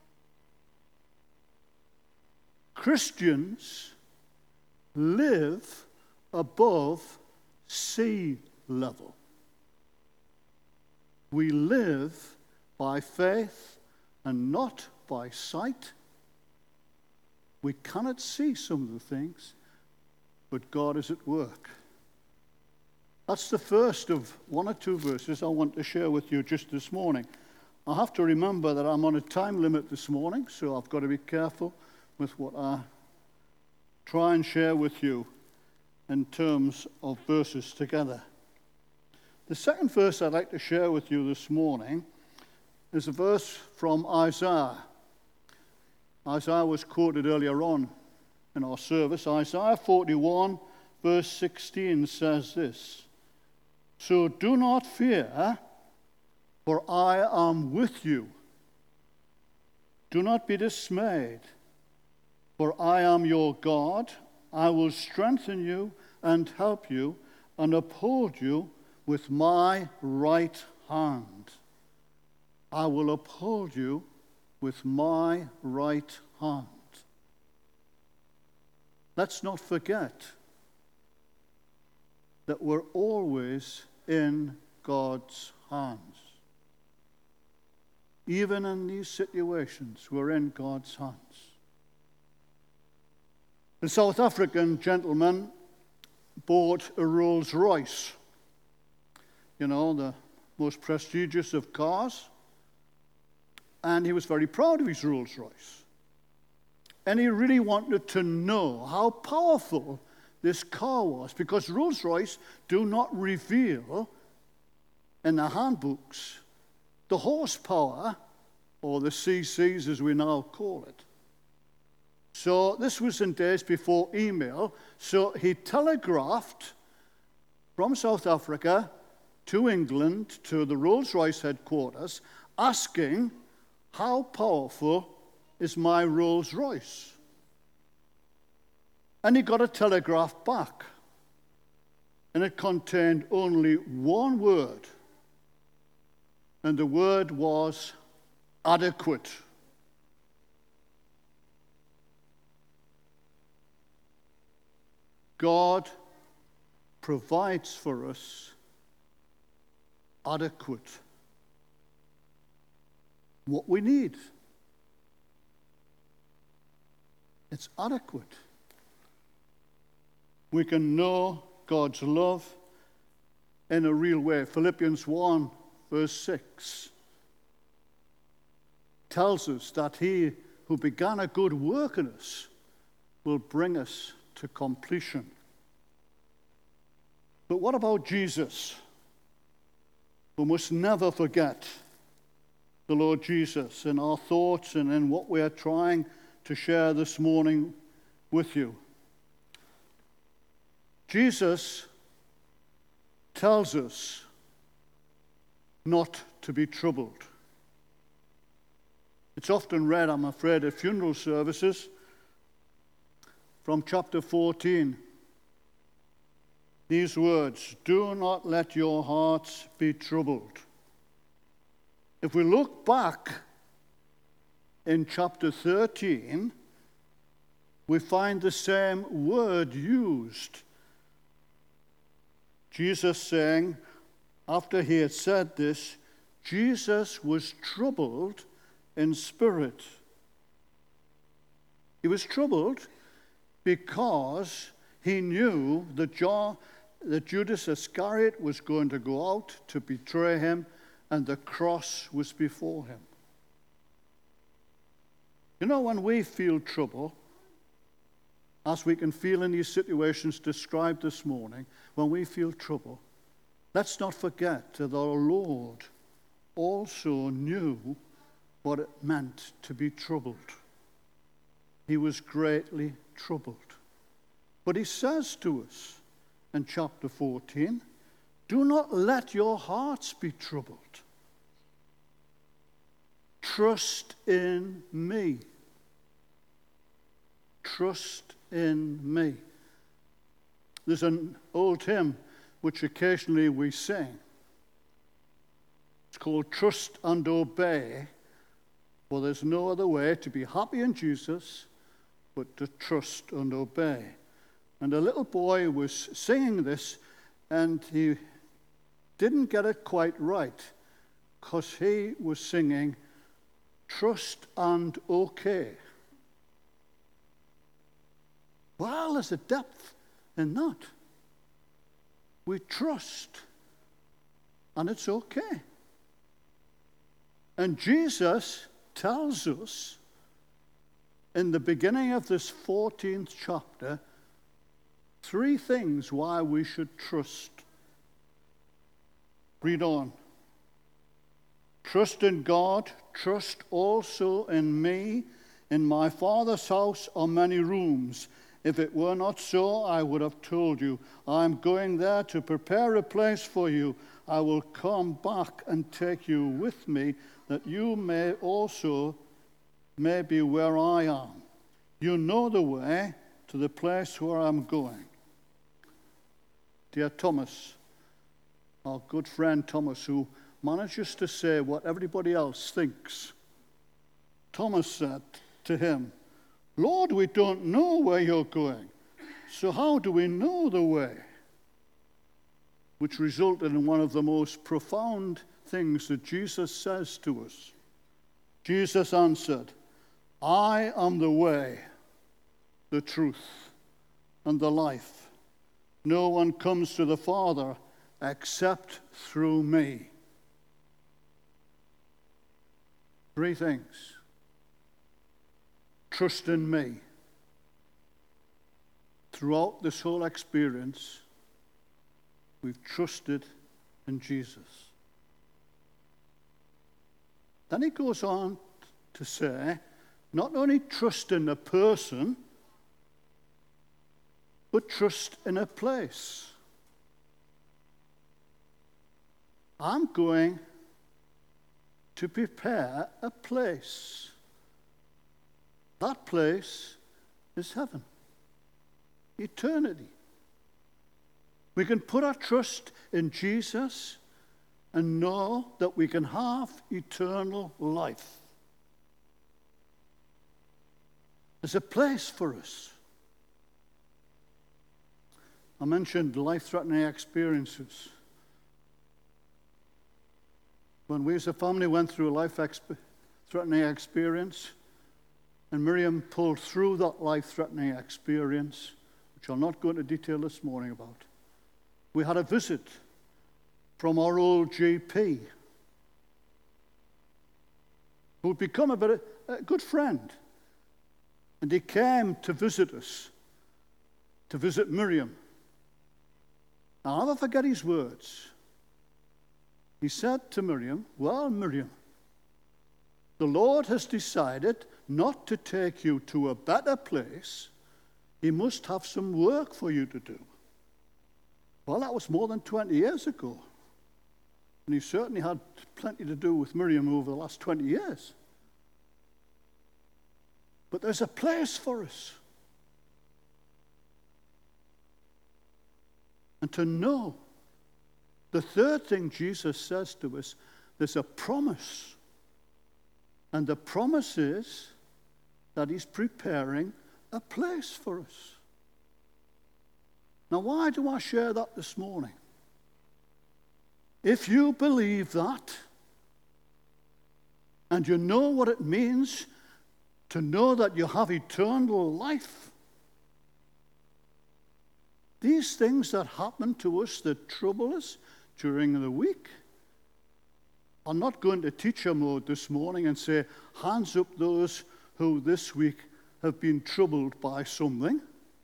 Christians live above sea level. We live by faith and not by sight. We cannot see some of the things, but God is at work. That's the first of one or two verses I want to share with you just this morning. I have to remember that I'm on a time limit this morning, so I've got to be careful with what I try and share with you in terms of verses together. The second verse I'd like to share with you this morning is a verse from Isaiah. Isaiah was quoted earlier on in our service. Isaiah forty-one, verse sixteen says this, "So do not fear, for I am with you. Do not be dismayed, for I am your God. I will strengthen you and help you and uphold you with my right hand. I will uphold you with my right hand." Let's not forget that we're always in God's hands. Even in these situations, we're in God's hands. A South African gentleman bought a Rolls Royce, you know, the most prestigious of cars, and he was very proud of his Rolls Royce. And he really wanted to know how powerful this car was, because Rolls Royce do not reveal in the handbooks the horsepower, or the C Cs as we now call it. So this was in days before email, so he telegraphed from South Africa to England, to the Rolls-Royce headquarters, asking How powerful is my Rolls Royce? And he got a telegraph back, and it contained only one word, and the word was adequate. God provides for us adequate, what we need. It's adequate. We can know God's love in a real way. Philippians one, verse six tells us that he who began a good work in us will bring us to completion. But what about Jesus? We must never forget the Lord Jesus in our thoughts and in what we are trying to share this morning with you. Jesus tells us not to be troubled. It's often read, I'm afraid, at funeral services from chapter fourteen. These words, do not let your hearts be troubled. If we look back in chapter thirteen, we find the same word used. Jesus saying, after he had said this, Jesus was troubled in spirit. He was troubled because he knew that, John, that Judas Iscariot was going to go out to betray him, and the cross was before him. You know, when we feel trouble, as we can feel in these situations described this morning, when we feel trouble, let's not forget that our Lord also knew what it meant to be troubled. He was greatly troubled. But he says to us in chapter fourteen, do not let your hearts be troubled. Trust in me. Trust in me. There's an old hymn which occasionally we sing. It's called Trust and Obey, for there's no other way to be happy in Jesus but to trust and obey. And a little boy was singing this, and he didn't get it quite right, because he was singing trust and okay. Well, there's a depth in that. We trust, and it's okay. And Jesus tells us in the beginning of this fourteenth chapter three things why we should trust. Read on. Trust in God, trust also in me. In my Father's house are many rooms. If it were not so, I would have told you. I am going there to prepare a place for you. I will come back and take you with me, that you may also may be where I am. You know the way to the place where I'm going. Dear Thomas, our good friend Thomas, who manages to say what everybody else thinks, Thomas said to him, Lord, we don't know where you're going, so how do we know the way? Which resulted in one of the most profound things that Jesus says to us. Jesus answered, I am the way, the truth, and the life. No one comes to the Father except through me. Three things. Trust in me. Throughout this whole experience, we've trusted in Jesus. Then he goes on to say, not only trust in a person, but trust in a place. I'm going to prepare a place. That place is heaven, eternity. We can put our trust in Jesus and know that we can have eternal life. There's a place for us. I mentioned life-threatening experiences. When we as a family went through a life-threatening experience, and Miriam pulled through that life-threatening experience, which I'll not go into detail this morning about, we had a visit from our old G P, who'd become a, bit of, a good friend. And he came to visit us, to visit Miriam. I'll never forget his words. He said to Miriam, "Well, Miriam, the Lord has decided not to take you to a better place. He must have some work for you to do." Well, that was more than twenty years ago. And he certainly had plenty to do with Miriam over the last twenty years. But there's a place for us. And to know, the third thing Jesus says to us, there's a promise. And the promise is that he's preparing a place for us. Now, why do I share that this morning? If you believe that, and you know what it means to know that you have eternal life, these things that happen to us that trouble us during the week, I'm not going to teacher mode this morning and say, hands up those who this week have been troubled by something.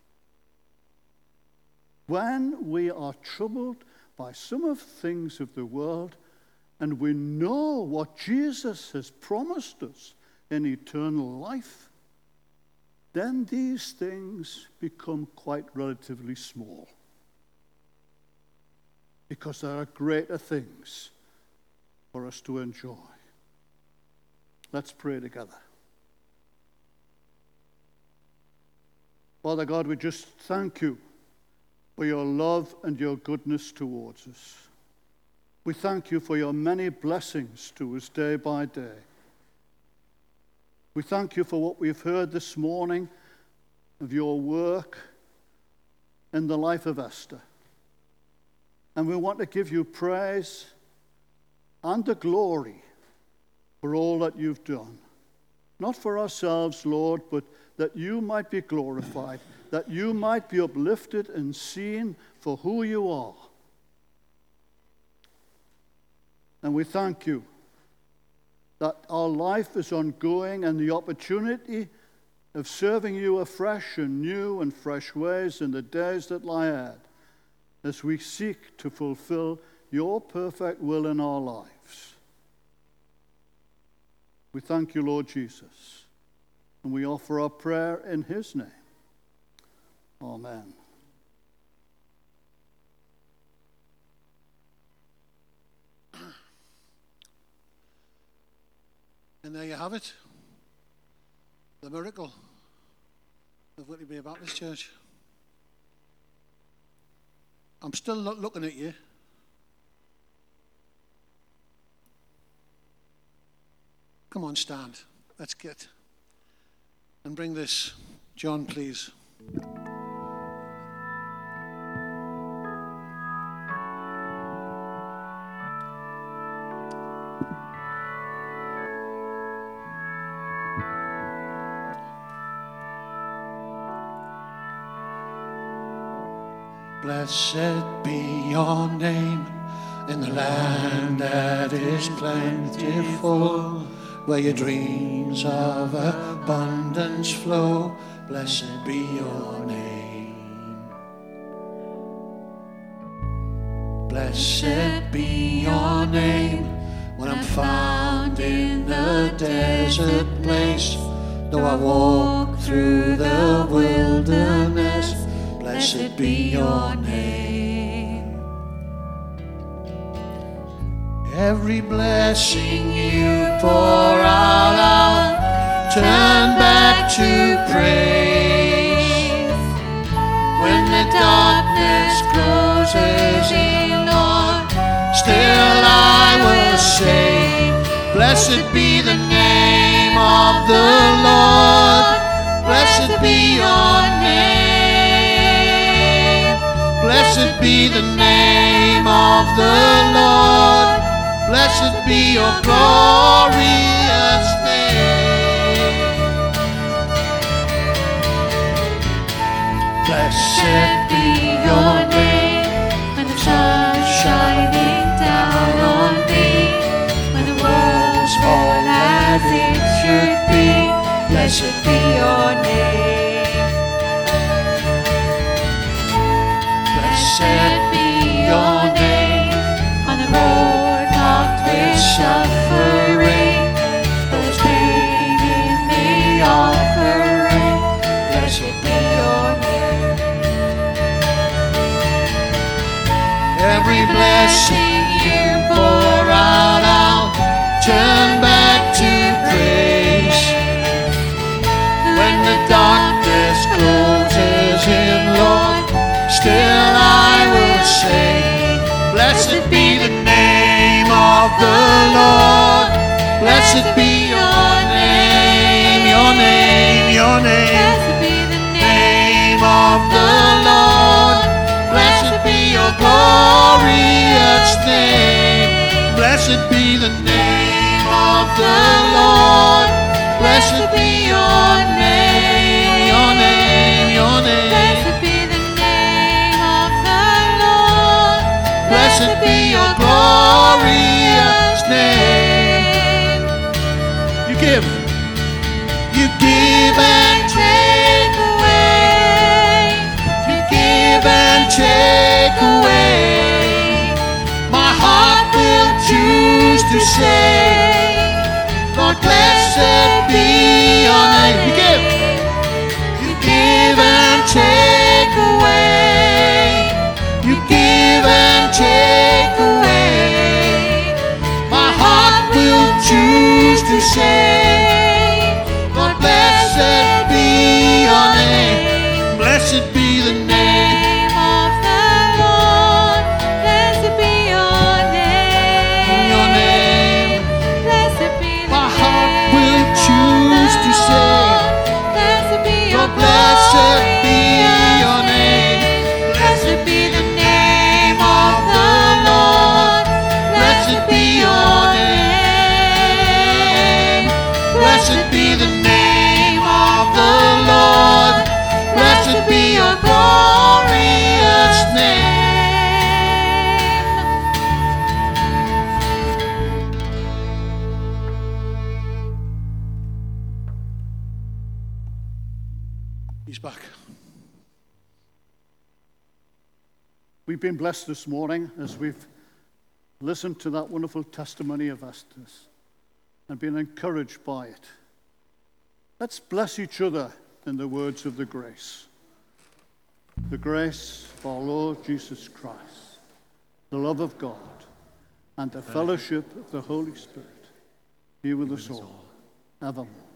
When we are troubled by some of the things of the world, and we know what Jesus has promised us in eternal life, then these things become quite relatively small. Because there are greater things for us to enjoy. Let's pray together. Father God, we just thank you for your love and your goodness towards us. We thank you for your many blessings to us day by day. We thank you for what we've heard this morning of your work in the life of Esther. And we want to give you praise and the glory for all that you've done. Not for ourselves, Lord, but that you might be glorified, that you might be uplifted and seen for who you are. And we thank you that our life is ongoing and the opportunity of serving you afresh and new and fresh ways in the days that lie ahead as we seek to fulfill your perfect will in our lives. We thank you, Lord Jesus, and we offer our prayer in his name. Amen. And there you have it. The miracle of Whitley Bay Baptist Church. I'm still not looking at you. Come on, stand. Let's get and bring this. John, please. Blessed be your name in the land that is plentiful, where your dreams of abundance flow. Blessed be your name. Blessed be your name when I'm found in the desert place. Though I walk through the wilderness, blessed be your name. Every blessing you pour out, I'll turn back to praise. When the darkness closes in, Lord, still I will say, blessed be the name of the Lord. Blessed be your name. Blessed be the name of the Lord. Blessed be your glorious name. Blessed be your name. When the sun's shining down on me, when the world's all as it should be, blessed be your name. Blessed be your name. On the road marked with suffering, those pain in the offering, blessed be your name. Every blessing you pour out, I'll turn back to praise. When the darkness closes in, Lord, still I will say, blessed be the name of the Lord. Blessed be your name, your name, your name. Blessed be the name of the Lord. Blessed be your glorious name. Blessed be the name of the Lord. Blessed be your name, your name, your name. Blessed be the name of the Lord. Blessed be your glorious name. You give, you give and take away. You give and take away. My heart will choose to say, Lord, blessed be your name. You give, you give and take away. You give and take away. My heart will choose to say, Lord, blessed be your name. Blessed be the name of the Lord. Blessed be your name. Your name. Blessed be the My heart will choose to say, blessed be your blessed be your name. Blessed be the name of the Lord. Blessed be your name. Blessed be the name of the Lord. Blessed be your glorious name. He's back. We've been blessed this morning as we've listened to that wonderful testimony of Esther's and been encouraged by it. Let's bless each other in the words of the grace. The grace of our Lord Jesus Christ, the love of God, and the fellowship of the Holy Spirit be with us all evermore.